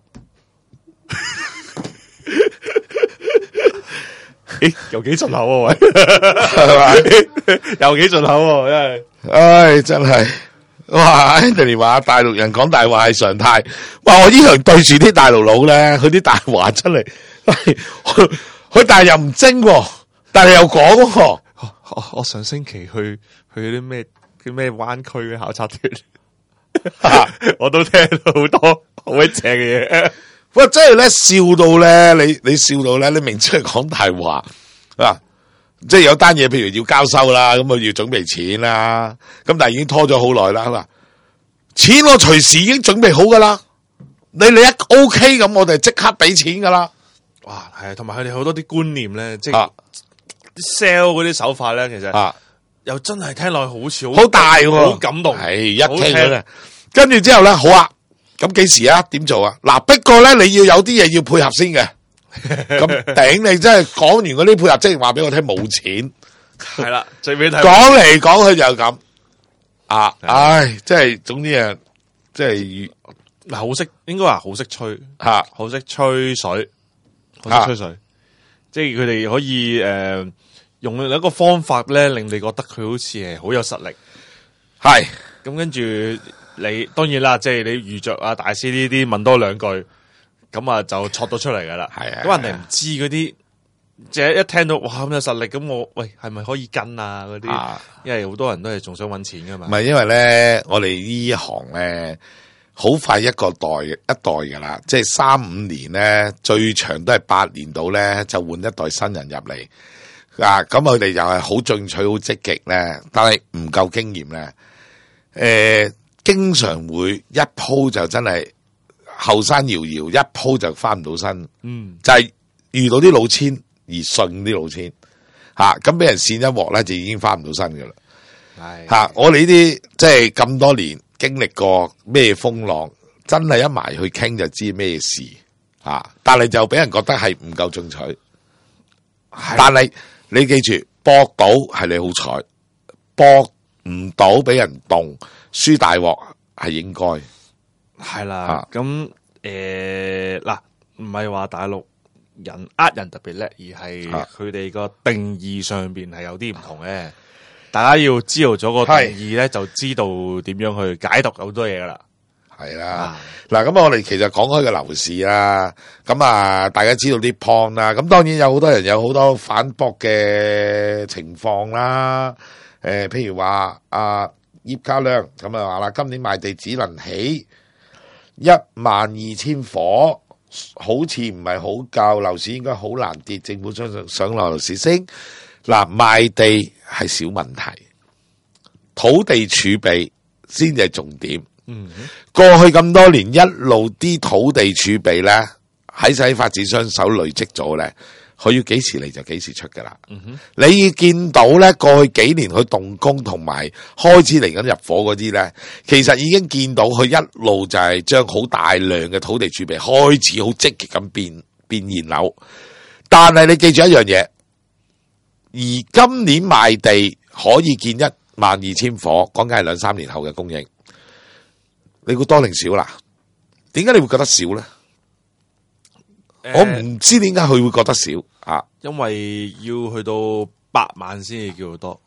又幾順口喎，喂，係嘛？又幾順口喎，真係， 唉，真係，哇 ！Anthony 話大陸人講大話係常態，哇！我呢場對住啲大陸佬咧，佢啲大話真係，佢但係又唔精，但係又講。 我上星期去啲咩灣區嘅考察團，我都聽到好多好鬼正嘅嘢。 喂，真係咧笑到咧，你笑到咧，你明知係講大話啊！即係有單嘢，譬如要交收啦，咁啊要準備錢啦，咁但係已經拖咗好耐啦。佢話錢我隨時已經準備好噶啦，你一 OK 咁，我哋即刻俾錢噶啦。 哇，係啊，同埋佢哋好多啲觀念咧，即係 sell 嗰啲手法咧，其實又真係聽落去好似好大喎， 好感動， 係一聽咗咧，跟住之後咧，好啊。咁幾時啊？點做啊？嗱，不過咧，你要有啲嘢要配合先嘅。咁頂你真係講完嗰啲配合，即係話俾我聽冇錢。 係啦，最尾睇講嚟講去就咁。唉，即係總之啊， 即係嗱，好識應該話好識吹吓， 好識吹水，好識吹水，即係佢哋可以用一個方法咧，令你覺得佢好似係好有實力。 係咁跟住你當然啦，即係你遇着啊大師呢啲問多兩句，咁啊就戳到出嚟噶啦。 係啊， 咁人哋唔知嗰啲，即係一聽到哇咁有實力，咁我喂係咪可以跟啊嗰啲？因為好多人都係仲想搵錢噶嘛。 唔係因為咧，我哋呢一行咧，好快一代噶啦，即係3-5年咧，最長都係8年到咧，就換一代新人入嚟。咁佢哋又係好進取、好積極咧，但係唔夠經驗咧。經常會一鋪就真係後生搖搖，一鋪就翻唔到身。就係遇到啲老千而信啲老千，咁俾人扇一鑊咧，就已經翻唔到身噶啦。係我哋呢啲即係咁多年經歷過咩風浪，真係一埋去傾就知咩事。但係就俾人覺得係唔夠進取。但係你記住，搏到係你好彩，搏唔到俾人動，輸大鑊係應該。 係啦，咁嗱，唔係話大陸人人特別叻，而係佢哋個定義上邊係有啲唔同嘅。大家要知道咗個定義咧，就知道點樣去解讀好多嘢噶啦。 係啦，嗱，咁我哋其實講開個樓市啦，咁啊，大家知道啲 point 啦，咁當然有好多人有好多反駁嘅情況啦，譬如話葉家亮咁啊話啦，今年賣地只能起12000伙，好似唔係好夠，樓市應該好難跌，政府想樓市升。嗱，賣地係小問題，土地儲備先至係重點。過去咁多年一路啲土地儲備咧喺發展商手累積咗咧，佢要幾時嚟就幾時出噶啦。你見到咧過去幾年佢動工同埋開始嚟緊入伙嗰啲咧，其實已經見到佢一路就係將好大量嘅土地儲備開始好積極咁變現樓。但係你記住一樣嘢，而今年賣地可以見12000伙，講緊係2-3年後嘅供應。你估多定少啦？點解你會覺得少咧？我唔知點解佢會覺得少因為要去到8萬先至叫多。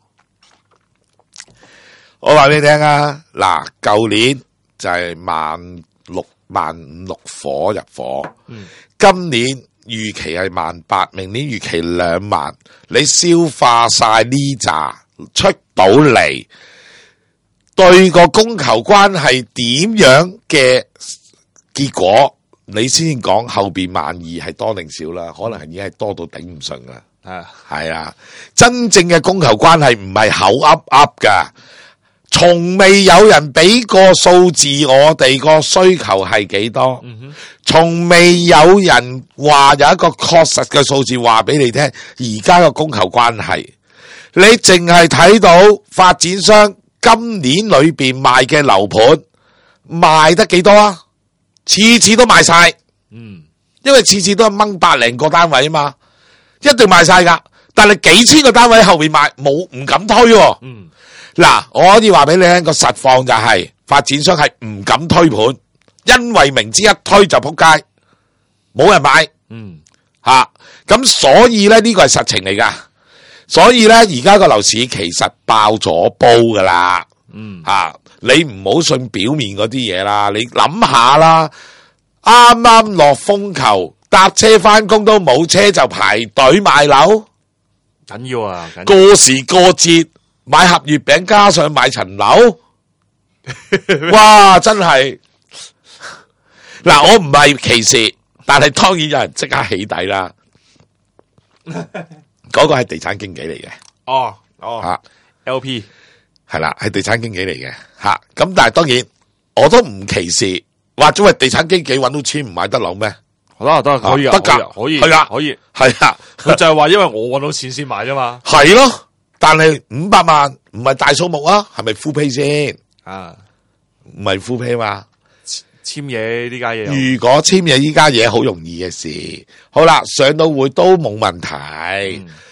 我話俾你聽啊，嗱，舊年就係16000-15000伙入伙，今年預期係18000，明年預期2萬，你消化晒呢紮出到嚟。對個供求關係點樣嘅結果，你先講後邊12000係多定少啦？可能係已經係多到頂唔順啦。係啊，真正嘅供求關係唔係口噏噏噶，從未有人俾個數字我哋個需求係幾多，從未有人話有一個確實嘅數字話俾你聽，而家個供求關係，你淨係睇到發展商今年裏邊賣嘅樓盤賣得幾多啊？次次都賣晒，因為次次都係掹100零個單位啊嘛，一定賣晒噶。但係幾千個單位後邊賣冇，唔敢推。嗱，我可以話俾你聽個實況就係發展商係唔敢推盤，因為明知一推就撲街，冇人買。咁所以咧呢個係實情嚟噶。所以咧，而家個樓市其實爆咗煲噶啦，你唔好信表面嗰啲嘢啦，你諗下啦，啱啱落風球，搭車翻工都冇車就排隊買樓， 緊要啊！ 過時過節買盒月餅加上買層樓，哇！真係嗱，我唔係歧視，但係當然有人即刻起底啦。嗰個係地產經紀嚟嘅 ，LP 係啦，係地產經紀嚟嘅咁但係當然我都唔歧視，或者係地產經紀搵到錢唔買得樓咩？ 得可以得噶， 可以係啊， 可以係啊， 佢就係話因為我搵到錢先買啫嘛， 係咯，但係500萬唔係大數目啊，係咪 full pay 先唔係 full pay 嘛？ 簽嘢呢家嘢， 如果簽嘢呢家嘢好容易嘅事，好啦，上到會都冇問題。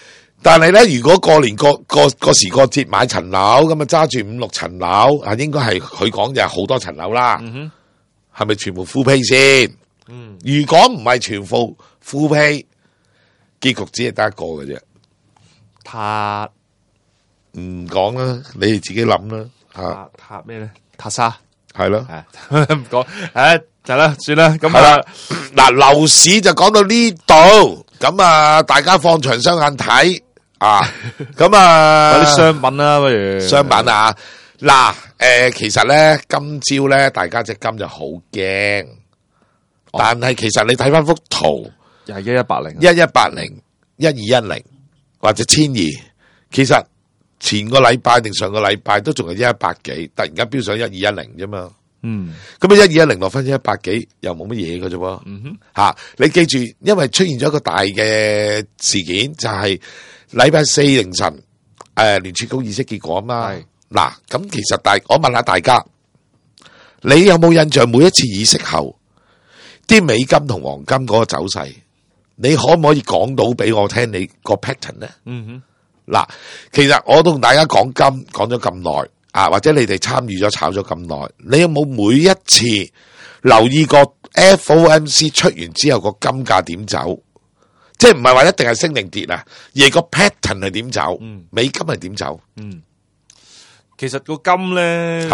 但係咧，如果過年過時過節買層樓咁啊，揸住5-6層樓啊，應該係佢講就係好多層樓啦。係咪全部 full pay 先？如果唔係全部 full pay，結局只係得一個嘅啫。 塔唔講啦，你哋自己諗啦。 塔咩咧？塔沙係咯， 唔講，就啦，算啦。咁嗱，樓市就講到呢度，咁啊，大家放長雙眼睇啊，咁啊， 有啲商品啦，不如商品啊。嗱，其實咧，今朝咧，大家隻金就好驚，但係其實你睇翻幅圖， 又係1180、 1180、1210或者1200，其實前個禮拜定上個禮拜都仲係1100幾，突然間飆上1210啫嘛。咁啊1210落翻1100幾，又冇乜嘢嘅啫喎。吓，你記住，因為出現咗一個大嘅事件，就係禮拜4凌晨，聯儲局議息結果啊嘛。嗱，咁其實我問下大家，你有冇印象每一次議息後，啲美金同黃金嗰個走勢，你可唔可以講到俾我聽你個 pattern 咧？嗱，其實我同大家講金講咗咁耐啊，或者你哋參與咗炒咗咁耐，你有冇每一次留意過 FOMC 出完之後個金價點走？即係唔係話一定係升定跌啊，而係個 pattern 係點走？美金係點走？ 其實個金咧，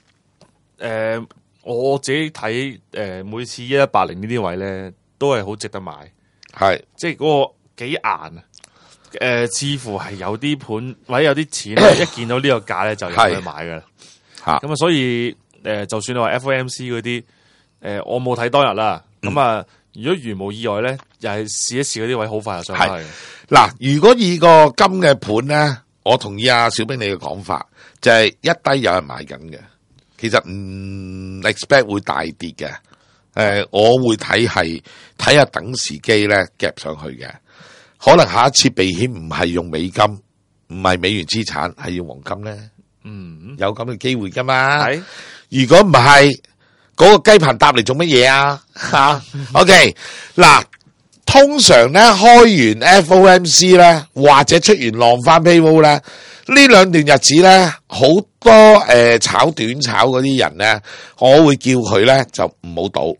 我自己睇，每次1180呢啲位咧，都係好值得買。係，即係嗰個幾硬啊！似乎係有啲盤或者有啲錢咧，一見到呢個價咧就入去買噶啦。咁啊，所以就算你話 FOMC 嗰啲，我冇睇當日啦。咁啊，如果如無意外咧，又係試一試嗰啲位，好快就上去。 嗱，如果以個金嘅盤咧，我同意阿小兵你嘅講法。就係一低有人買緊嘅，其實唔 expect 會大跌嘅。我會睇下等時機咧夾上去嘅。可能下一次避險唔係用美金，唔係美元資產，係用黃金咧。有咁嘅機會噶嘛？如果唔係，嗰個雞棚搭嚟做乜嘢啊？OK， 嗱，通常咧開完 FOMC 咧，或者出完浪翻 payroll 咧。呢兩段日子咧，好多炒短炒嗰啲人咧，我會叫佢咧就唔好賭。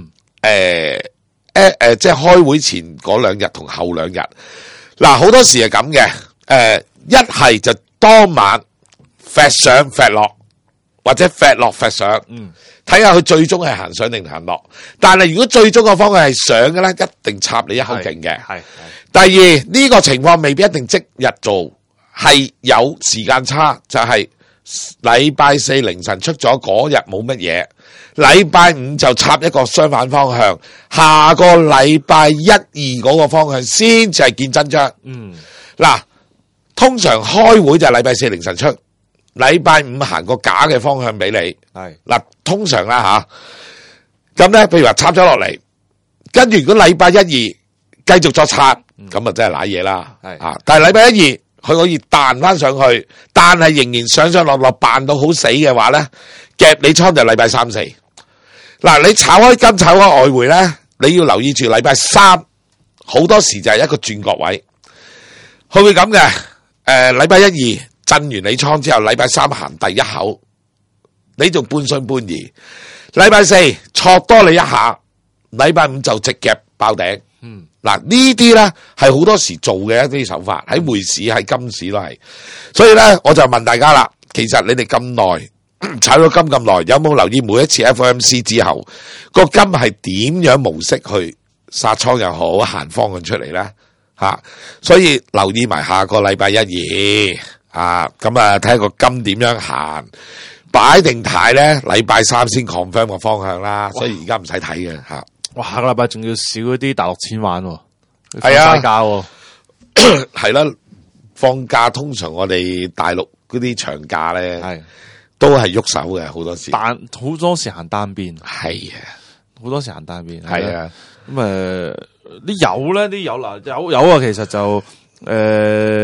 即係開會前嗰2日同後2日，嗱，好多時係咁嘅。一係就當晚發上發落，或者發落發上，睇下佢最終係行上定行落。但係如果最終個方向係上嘅咧，一定插你一口勁嘅。第二，呢個情況未必一定即日做。係有時間差，就係禮拜4凌晨出咗嗰日冇乜嘢，禮拜5就插一個相反方向，下個禮拜1、2嗰個方向先至係見真章。嗱，通常開會就係禮拜4凌晨出，禮拜5行個假嘅方向俾你。嗱，通常啦吓，咁咧，譬如話插咗落嚟，跟住如果禮拜1、2繼續作插，咁啊真係瀨嘢啦。但係禮拜1、2佢可以彈翻上去，但係仍然上上落落扮到好死嘅話咧，夾你倉就禮拜3、4。嗱，你炒開金炒開外匯咧，你要留意住禮拜3，好多時就係一個轉角位，佢會咁嘅。禮拜1、2震完你倉之後，禮拜3行第一口，你仲半信半疑。禮拜4挫多你一下，禮拜5就直夾爆頂。嗱，呢啲咧係好多時做嘅一啲手法，喺匯市喺金市都係，所以咧我就問大家啦，其實你哋咁耐炒咗金咁耐，有冇留意每一次 FOMC 之後個金係點樣模式去殺倉又好行方向出嚟咧？所以留意埋下個禮拜1、2咁啊睇下個金點樣行，擺定態咧，禮拜3先 confirm 個方向啦。所以而家唔使睇嘅吓。 哇！下個禮拜仲要少嗰啲大陸錢玩， 係啊， 放假係啦，放假通常我哋大陸嗰啲長假咧，都係喐手嘅，好多時， 好多時行單邊， 係啊， 好多時行單邊， 係啊， 咁啲油咧，啲油嗱有啊，其實就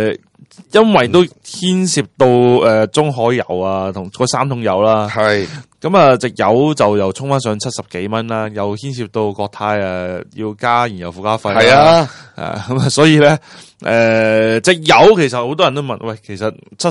因為都牽涉到中海油啊，同嗰3桶油啦， 咁啊，隻油就又衝翻上70幾蚊啦，又牽涉到國泰要加燃油附加費。 係啊， 咁啊，所以咧，隻油其實好多人都問，喂，其實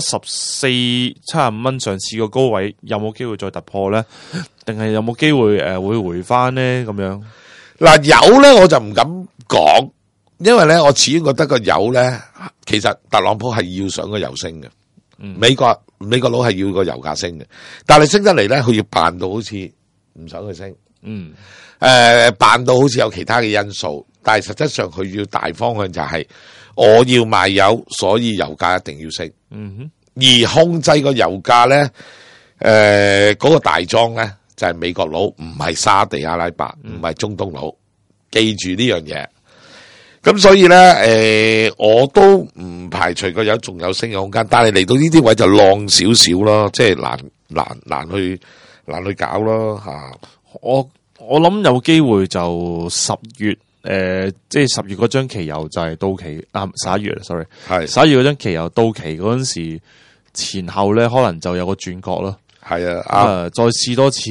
75蚊上次個高位有冇機會再突破咧？定係有冇機會會回翻咧？咁樣嗱，油咧我就唔敢講，因為咧我始終覺得個油咧，其實特朗普係要想個油升嘅。美國佬係要個油價升嘅，但係升得嚟咧，佢要扮到好似唔想佢升，扮到好似有其他嘅因素，但係實質上佢要大方向就係我要賣油，所以油價一定要升。而控制個油價咧，嗰個大莊咧就係美國佬，唔係沙地阿拉伯，唔係中東佬，記住呢樣嘢。咁所以咧，我都唔排除個油仲有升嘅空間，但係嚟到呢啲位就浪少少咯，即係難去搞咯吓。 我諗有機會就10月，即係10月嗰張期油就係到期11月 sorry， 係11月嗰張期油到期嗰陣時前後咧，可能就有個轉角咯。 係啊， 再試多次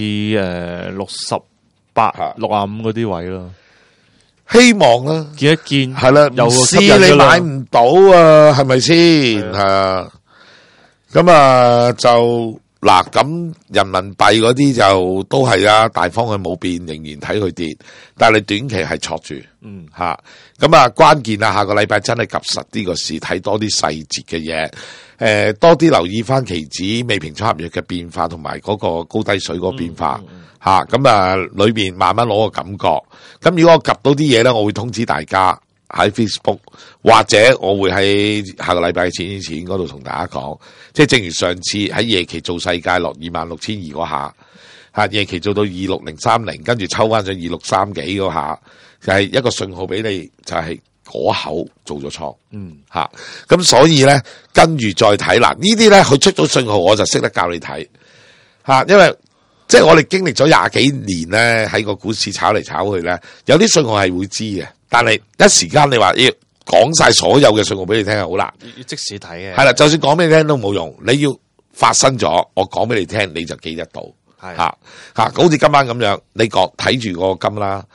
68、65嗰啲位咯。 希望啦， 見一見係啦，又試你買唔到啊，係咪先？係啊，咁啊就嗱，咁人民幣嗰啲就都係啊，大方向冇變，仍然睇佢跌，但係你短期係戳住，吓，咁啊關鍵啊，下個禮拜真係及實呢個市，睇多啲細節嘅嘢，多啲留意翻期指未平倉合約嘅變化，同埋嗰個高低水嗰個變化。咁啊，裏邊慢慢攞個感覺。咁如果我及到啲嘢咧，我會通知大家喺 Facebook， 或者我會喺下個禮拜嘅錢嗰度同大家講。即係正如上次喺夜期做世界落26,200嗰下，夜期做到26030，跟住抽翻上2630幾嗰下，就係一個信號俾你，就係嗰口做咗倉。咁所以咧，跟住再睇啦。呢啲咧，佢出咗信號，我就識得教你睇。因為即係我哋經歷咗20幾年咧，喺個股市炒嚟炒去咧，有啲信號係會知嘅，但係一時間你話要講晒所有嘅信號俾你聽係好難， 要即時睇嘅。 係啦，就算講俾你聽都冇用，你要發生咗，我講俾你聽你就記得到。係好似今晚咁樣，你睇住個金啦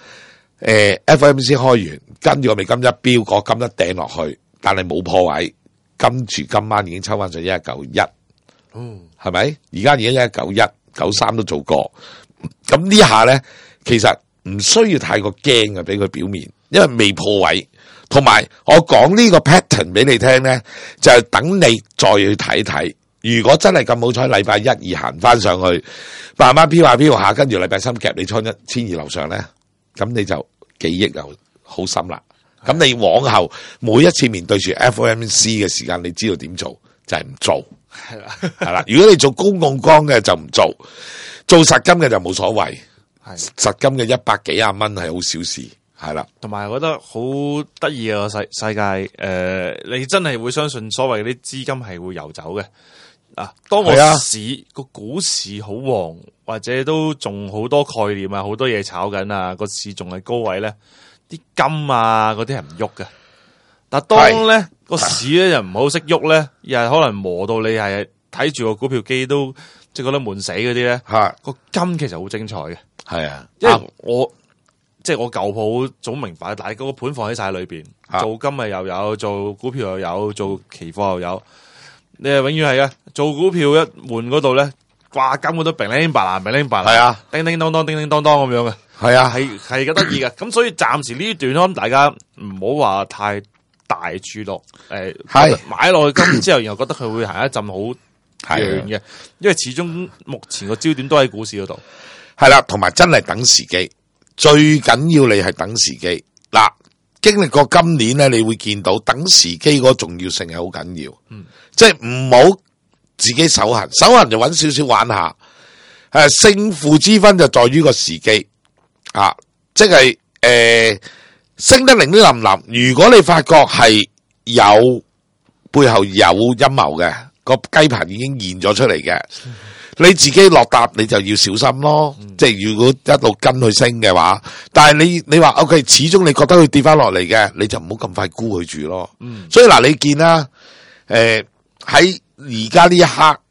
，FOMC 開完，跟住個美金一飆，個金一掟落去，但係冇破位，跟住今晚已經抽翻上191，係咪？而家已經19193都做過，咁呢下咧，其實唔需要太過驚嘅，俾佢表面，因為未破位，同埋我講呢個 pattern 俾你聽咧，就係等你再去睇睇。如果真係咁好彩，禮拜1、2行翻上去，慢慢飄下飄下，跟住禮拜3夾你倉1,200樓上咧，咁你就記憶又好深啦。咁你往後每一次面對住 FOMC 嘅時間，你知道點做，就係唔做。係啦，如果你做公共光嘅就唔做，做實金嘅就冇所謂。實金嘅100幾廿蚊係好小事，係啦。同埋我覺得好得意嘅世界，你真係會相信所謂啲資金係會游走嘅。當個市個股市好旺，或者都仲好多概念啊，好多嘢炒緊啊，個市仲係高位咧，啲金啊嗰啲係唔喐嘅。但當咧個市咧又唔好識喐咧，又係可能磨到你係睇住個股票機都即係覺得悶死嗰啲咧。個金其實好精彩嘅，係啊，因為我即係我舊鋪總明白，但係嗰個盤放喺晒裏邊，做金咪又有，做股票又有，做期貨又有。你係永遠係嘅，做股票一換嗰度咧，掛金嗰度乒鈴白蘭，乒鈴白蘭，係啊，叮叮當當，叮叮當當咁樣嘅，係啊，係嘅得意嘅。咁所以暫時呢段可大家唔好話太大注落，買落去金之後，然後覺得佢會行一陣好遠嘅，因為始終目前個焦點都喺股市嗰度。係啦，同埋真係等時機，最緊要你係等時機。嗱，經歷過今年咧，你會見到等時機嗰個重要性係好緊要。即係唔好自己手痕，手痕就揾少少玩下。勝負之分就在於個時機啊，即係升得零零冧冧。如果你發覺係有背後有陰謀嘅，個雞盤已經現咗出嚟嘅，你自己落搭你就要小心咯。即係如果一路跟佢升嘅話，但係你話 OK， 始終你覺得佢跌翻落嚟嘅，你就唔好咁快沽佢住咯。所以嗱，你見啦，喺而家呢一刻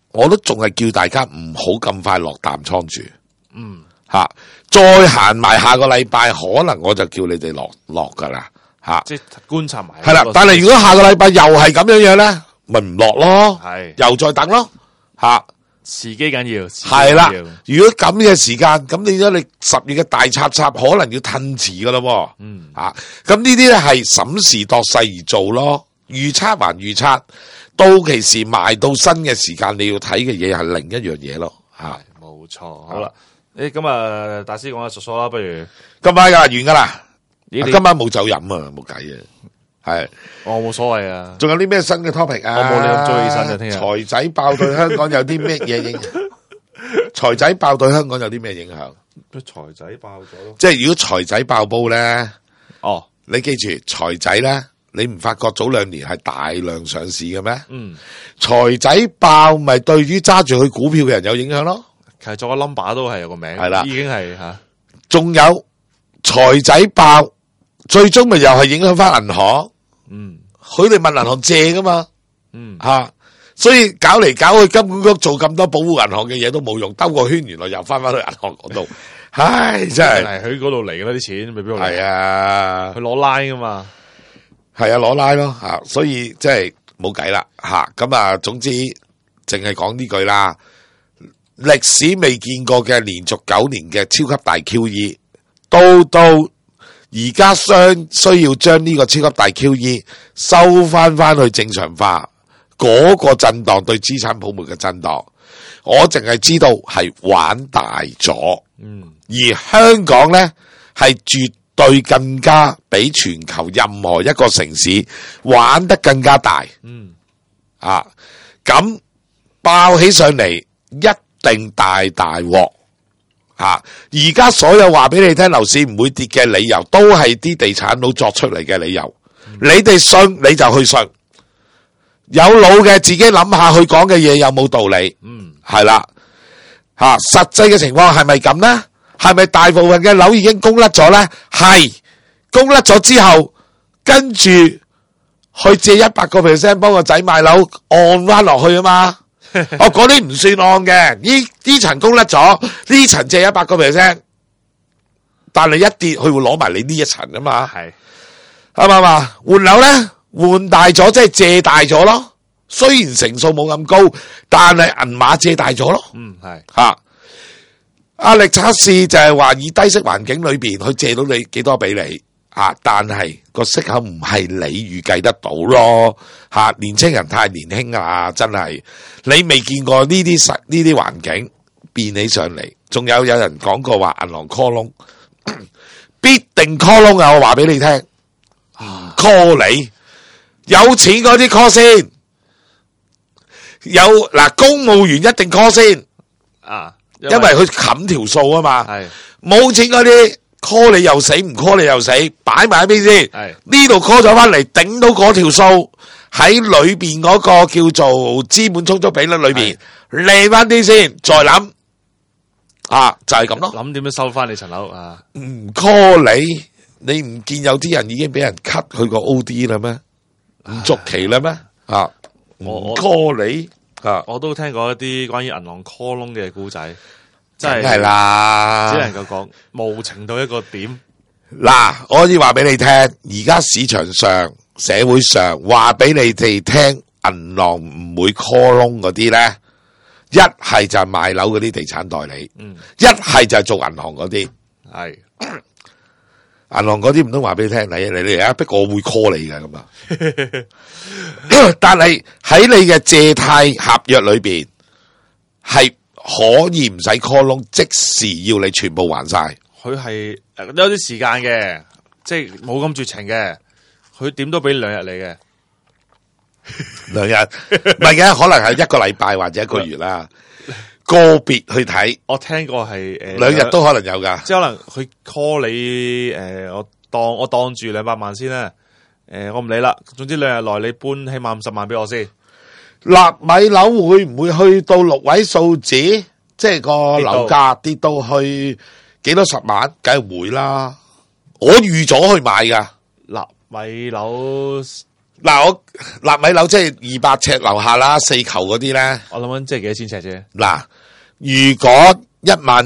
我都仲係叫大家唔好咁快落淡倉住。再行埋下個禮拜，可能我就叫你哋落噶啦。 即係觀察埋。 係啦，但係如果下個禮拜又係咁樣咧，咪唔落咯。 係， 又再等咯。 時機緊要。 係啦，如果咁嘅時間，咁你10月嘅大插可能要褪遲噶咯。咁呢啲咧係審時度勢而做咯。預測還預測，到期時賣到新嘅時間，你要睇嘅嘢係另一樣嘢咯。 冇錯。好啦，咁啊，大師講下叔啦，不如今晚完噶啦。今晚冇酒飲啊，冇計嘅。係， 我冇所謂啊。 仲有啲咩新嘅 topic 啊？ 我冇你咁早起身啊，聽日。 財仔爆對香港有啲咩嘢影響？財仔爆對香港有啲咩影響？ 財仔爆咗咯。 即係如果財仔爆煲咧，你記住財仔咧，你唔發覺早2年係大量上市嘅咩？財仔爆咪對於揸住佢股票嘅人有影響咯。 其實做個 number 都係有個名，係啦，已經係仲有財仔爆，最終咪又係影響翻銀行。佢哋問銀行借噶嘛。所以搞嚟搞去，金管局做咁多保護銀行嘅嘢都冇用，兜個圈，原來又翻去銀行嗰度。唉，真係係喺嗰度嚟噶啦啲錢，未必嚟。 係啊， 佢攞拉噶嘛。 係啊，攞拉咯所以即係冇計啦咁啊，總之淨係講呢句啦。歷史未見過嘅連續9年嘅超級大 QE， 到而家需要將呢個超級大 QE 收翻去正常化，嗰個震盪對資產泡沫嘅震盪，我淨係知道係玩大咗。而香港呢係絕對更加比全球任何一個城市玩得更加大。咁爆起上嚟一定大鑊。而家所有話俾你聽樓市唔會跌嘅理由，都係啲地產佬作出嚟嘅理由。你哋信你就去信，有腦嘅自己諗下佢講嘅嘢有冇道理。係啦，實際嘅情況係咪咁呢？係咪大部分嘅樓已經供甩咗呢？係供甩咗之後，跟住去借100% 幫個仔買樓按翻落去啊嘛。嗰啲唔算按嘅，呢層供甩咗，呢層借100%，但係一跌佢會攞埋你呢一層啊嘛。係啱唔啱啊？換樓咧，換大咗即係借大咗咯。雖然成數冇咁高，但係銀碼借大咗咯。係壓力測試就係話以低息環境裏邊去借到你幾多俾你。但係個息口唔係你預計得到咯。年青人太年輕啊，真係你未見過呢啲環境變起上嚟。仲有人講過話銀行 call 窿，必定 call 窿啊！我話俾你聽，call 你有錢嗰啲 call 先，有公務員一定 call 先因為佢冚條數啊嘛。冇錢嗰啲。call 你又死，唔 call 你又死，擺埋一邊先。呢度 call 咗翻嚟，頂到嗰條數喺裏邊嗰個叫做資本充足比率裏邊靚翻啲先，再諗就係咁咯。 諗點樣收翻你層樓唔 call 你唔見有啲人已經俾人 cut 佢個 OD 啦咩？唔續期啦咩？唔 call 你我都聽過一啲關於銀行 call 窿嘅故仔。 真係啦， 只能夠講無情到一個點。 我可以話俾你聽，而家市場上、社會上話俾你哋聽，銀行唔會 call 窿嗰啲咧，一係就係賣樓嗰啲地產代理，一係就係做銀行嗰啲。係銀行嗰啲唔通話俾你聽，你啊，不過我會 call 你嘅咁啊。但係喺你嘅借貸合約裏邊係。可以唔使 call 窿，即時要你全部還晒。 佢係有啲時間嘅，即係冇咁絕情嘅。佢點都俾2日你嘅 ，2日唔係嘅，可能係1個禮拜或者1個月啦。個別去睇， 我聽過係 2日都可能有噶。 即係可能佢 call 你我當住200萬先啦。我唔理啦，總之2日內你搬起碼50萬俾我先。 納米樓會唔會去到6位數字？即係個樓價跌到去幾多10萬？梗係會啦。我預咗去買噶。 納米樓嗱，我納米樓即係200尺樓下啦，4球嗰啲咧， 我諗緊即係幾多千尺啫。 嗱，如果1萬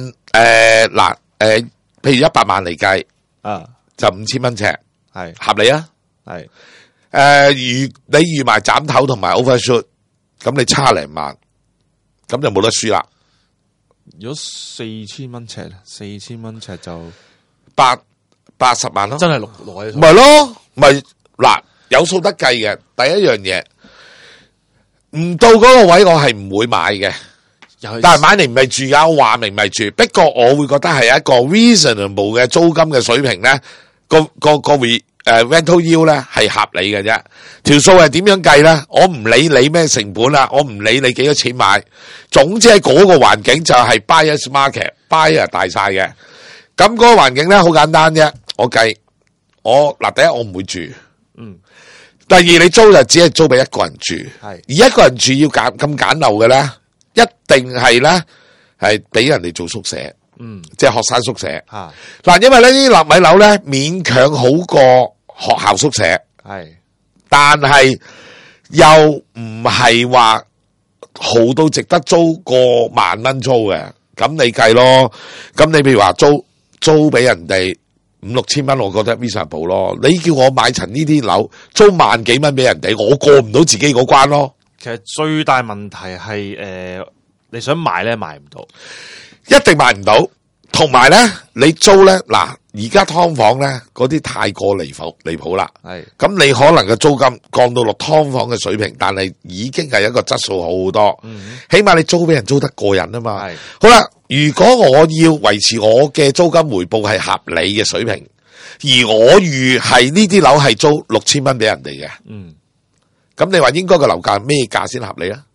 譬如100萬嚟計，就5000蚊尺， 係合理啊。 係你預埋斬頭同埋 overshoot， 咁你差0萬，咁就冇得輸啦。 如果4000蚊尺，4000蚊尺就 80萬咯， 真係六位數。 咪咯，咪嗱有數得計嘅。第一樣嘢唔到嗰個位，我係唔會買嘅。但係買嚟唔係住噶，我話明唔係住。不過我會覺得係一個 reasonable 嘅租金嘅水平咧，個 rental yield 咧係合理嘅啫。條數係點樣計咧？我唔理你咩成本啦，我唔理你幾多錢買。總之喺嗰個環境就係 buyers market，buyer 大晒嘅。咁嗰個環境咧好簡單啫。我計第一我唔會住，第二你租就只係租俾一個人住，而一個人住要咁簡陋嘅咧，一定係咧係俾人哋做宿舍，即係學生宿舍。嗱，因為呢啲納米樓咧勉強好過學校宿舍，但係又唔係話好到值得租過10000蚊租嘅，咁你計咯。咁你譬如話租俾人哋5、6千蚊，我覺得 reasonable 咯。你叫我買層呢啲樓租1萬幾蚊俾人哋，我過唔到自己嗰關咯。 其實最大問題係你想買咧買唔到， 一定買唔到。同埋咧，你租咧嗱，而家劏房咧嗰啲太過離譜啦。咁你可能嘅租金降到落劏房嘅水平，但係已經係一個質素好好多。起碼你租俾人租得過癮啊嘛。好啦，如果我要維持我嘅租金回報係合理嘅水平，而我預係呢啲樓係租6000蚊俾人哋嘅，咁你話應該個樓價咩價先合理啊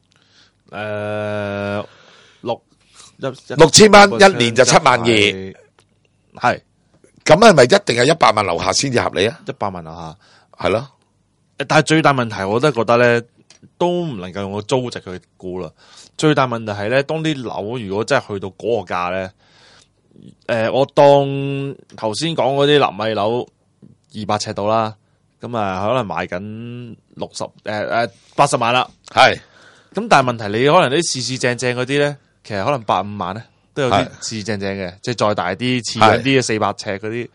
？6000蚊1年就72000，係咁係咪一定係100萬樓下先至合理啊 ？100萬樓下係咯， 但係最大問題，我都覺得咧，都唔能夠用個租值去估啦。最大問題係咧，當啲樓如果真係去到嗰個價咧，我當頭先講嗰啲納米樓200尺度啦，咁可能賣緊80萬啦，係。咁但係問題，你可能啲四四正正嗰啲咧，其實可能85萬咧，都有啲四四正正嘅，即係再大啲、似樣啲嘅400尺嗰啲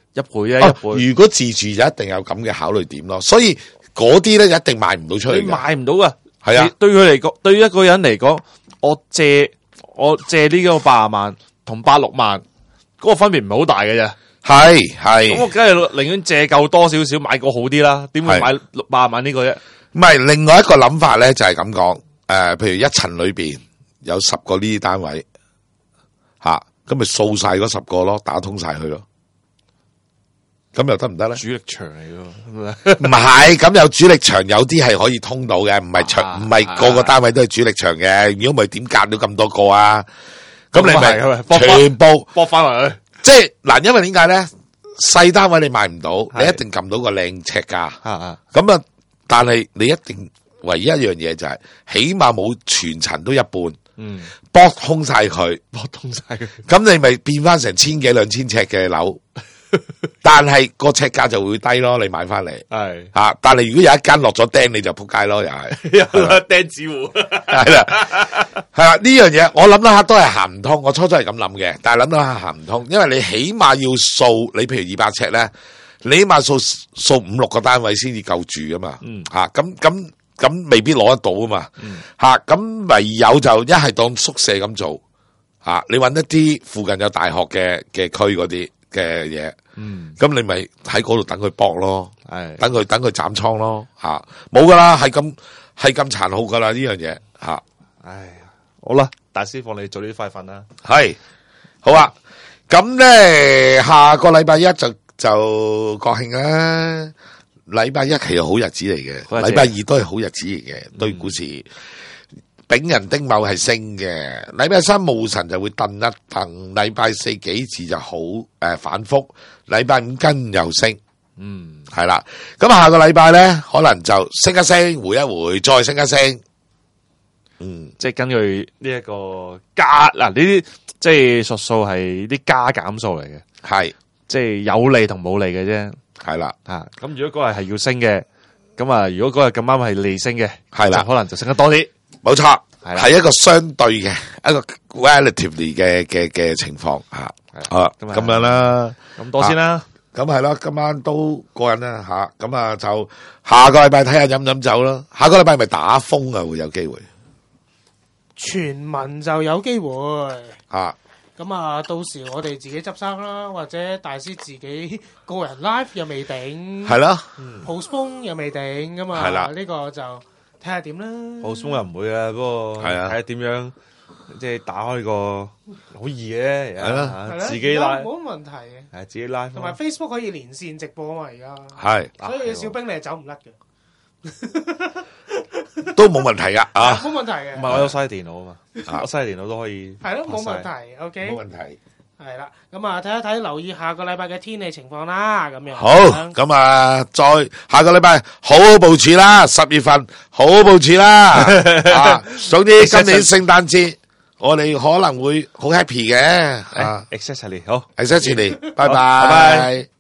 1倍啊，1倍。 如果自住就一定有咁嘅考慮點咯，所以嗰啲咧一定賣唔到出去， 你賣唔到噶。 係啊， 對佢嚟講，對於一個人嚟講，我借呢個80萬同86萬嗰個分別唔係好大嘅啫。係。咁我梗係寧願借夠多少少買個好啲啦。點會買80萬呢個啫？ 唔係，另外一個諗法咧就係咁講。譬如一層裏邊有10個呢啲單位，咁咪掃晒嗰10個咯，打通晒佢咯。咁又得唔得咧？ 主力場嚟㗎， 唔係，咁有主力場，有啲係可以通到嘅，唔係個個單位都係主力場嘅。如果唔係點夾到咁多個啊？咁你咪全部搏翻埋去。 即係嗱，因為點解咧？細單位你賣唔到，你一定撳到個靚尺價。咁啊，但係你一定唯一一樣嘢就係，起碼冇全層都一半。搏通晒佢，咁你咪變翻成1000幾2000尺嘅樓。但係個尺價就會低咯，你買翻嚟係吓。但係如果有一間落咗釘，你就扑街咯，又係釘子戶係啦，係啦。呢樣嘢我諗下都係行唔通。我初初係咁諗嘅，但係諗下行唔通，因為你起碼要掃，你譬如200尺咧，你起碼掃5、6個單位先至夠住噶嘛。吓，咁未必攞得到啊嘛。吓，咁唯有就一係當宿舍咁做吓，你搵一啲附近有大學嘅區嗰啲嘅嘢，咁你咪喺嗰度等佢搏咯，等佢斬倉咯，冇噶啦，係咁殘酷噶啦呢樣嘢， 好啦，大師傅你早啲快瞓啦， 係好啊，咁咧下個禮拜一就國慶啦，禮拜一其實好日子嚟嘅，禮拜二都係好日子嚟嘅，對股市。丙人丁卯係升嘅，禮拜三戊辰就會蹬一蹬，禮拜四己巳就好反覆，禮拜五跟又升，係啦。咁下個禮拜咧，可能就升一升，回一回，再升一升， 即係根據呢一個加嗱呢啲，即係術數係啲加減數嚟嘅，係即係有利同冇利嘅啫， 係啦咁如果嗰日係要升嘅， 咁啊，如果嗰日咁啱係利升嘅， 係啦就可能就升得多啲。 冇錯， 係啦係一個相對嘅一個 relatively 嘅情況吓。咁樣啦， 咁多先啦。 咁係啦，今晚都過癮啦吓。咁啊，就下個禮拜睇下飲唔飲酒啦。下個禮拜咪打風啊，會有機會。 傳聞就有機會。 吓， 咁啊，到時我哋自己執生啦，或者大師自己個人 live 又未定， 係啦， postpone 又未定噶嘛。 係啦呢個就睇下點啦。 好鬆又唔會啊，不過係啊睇下點樣，即係打開個好易嘅， 係啦係啦自己拉， 冇乜問題嘅。 係自己拉， 同埋 Facebook 可以連線直播啊嘛，而家。 係所以小兵你係走唔甩嘅。 都冇問題噶啊， 冇問題嘅。 唔係我有嘥電腦啊嘛，我嘥電腦都可以。 係咯，冇問題。OK。 冇問題。 係啦，咁啊睇一睇，留意下個禮拜嘅天氣情況啦，咁樣。 好，咁啊，再下個禮拜好好部署啦，10月份好好部署啦。啊，總之今年聖誕節我哋可能會好 happy 嘅。啊 Exactly 好 ，exactly，拜好拜拜。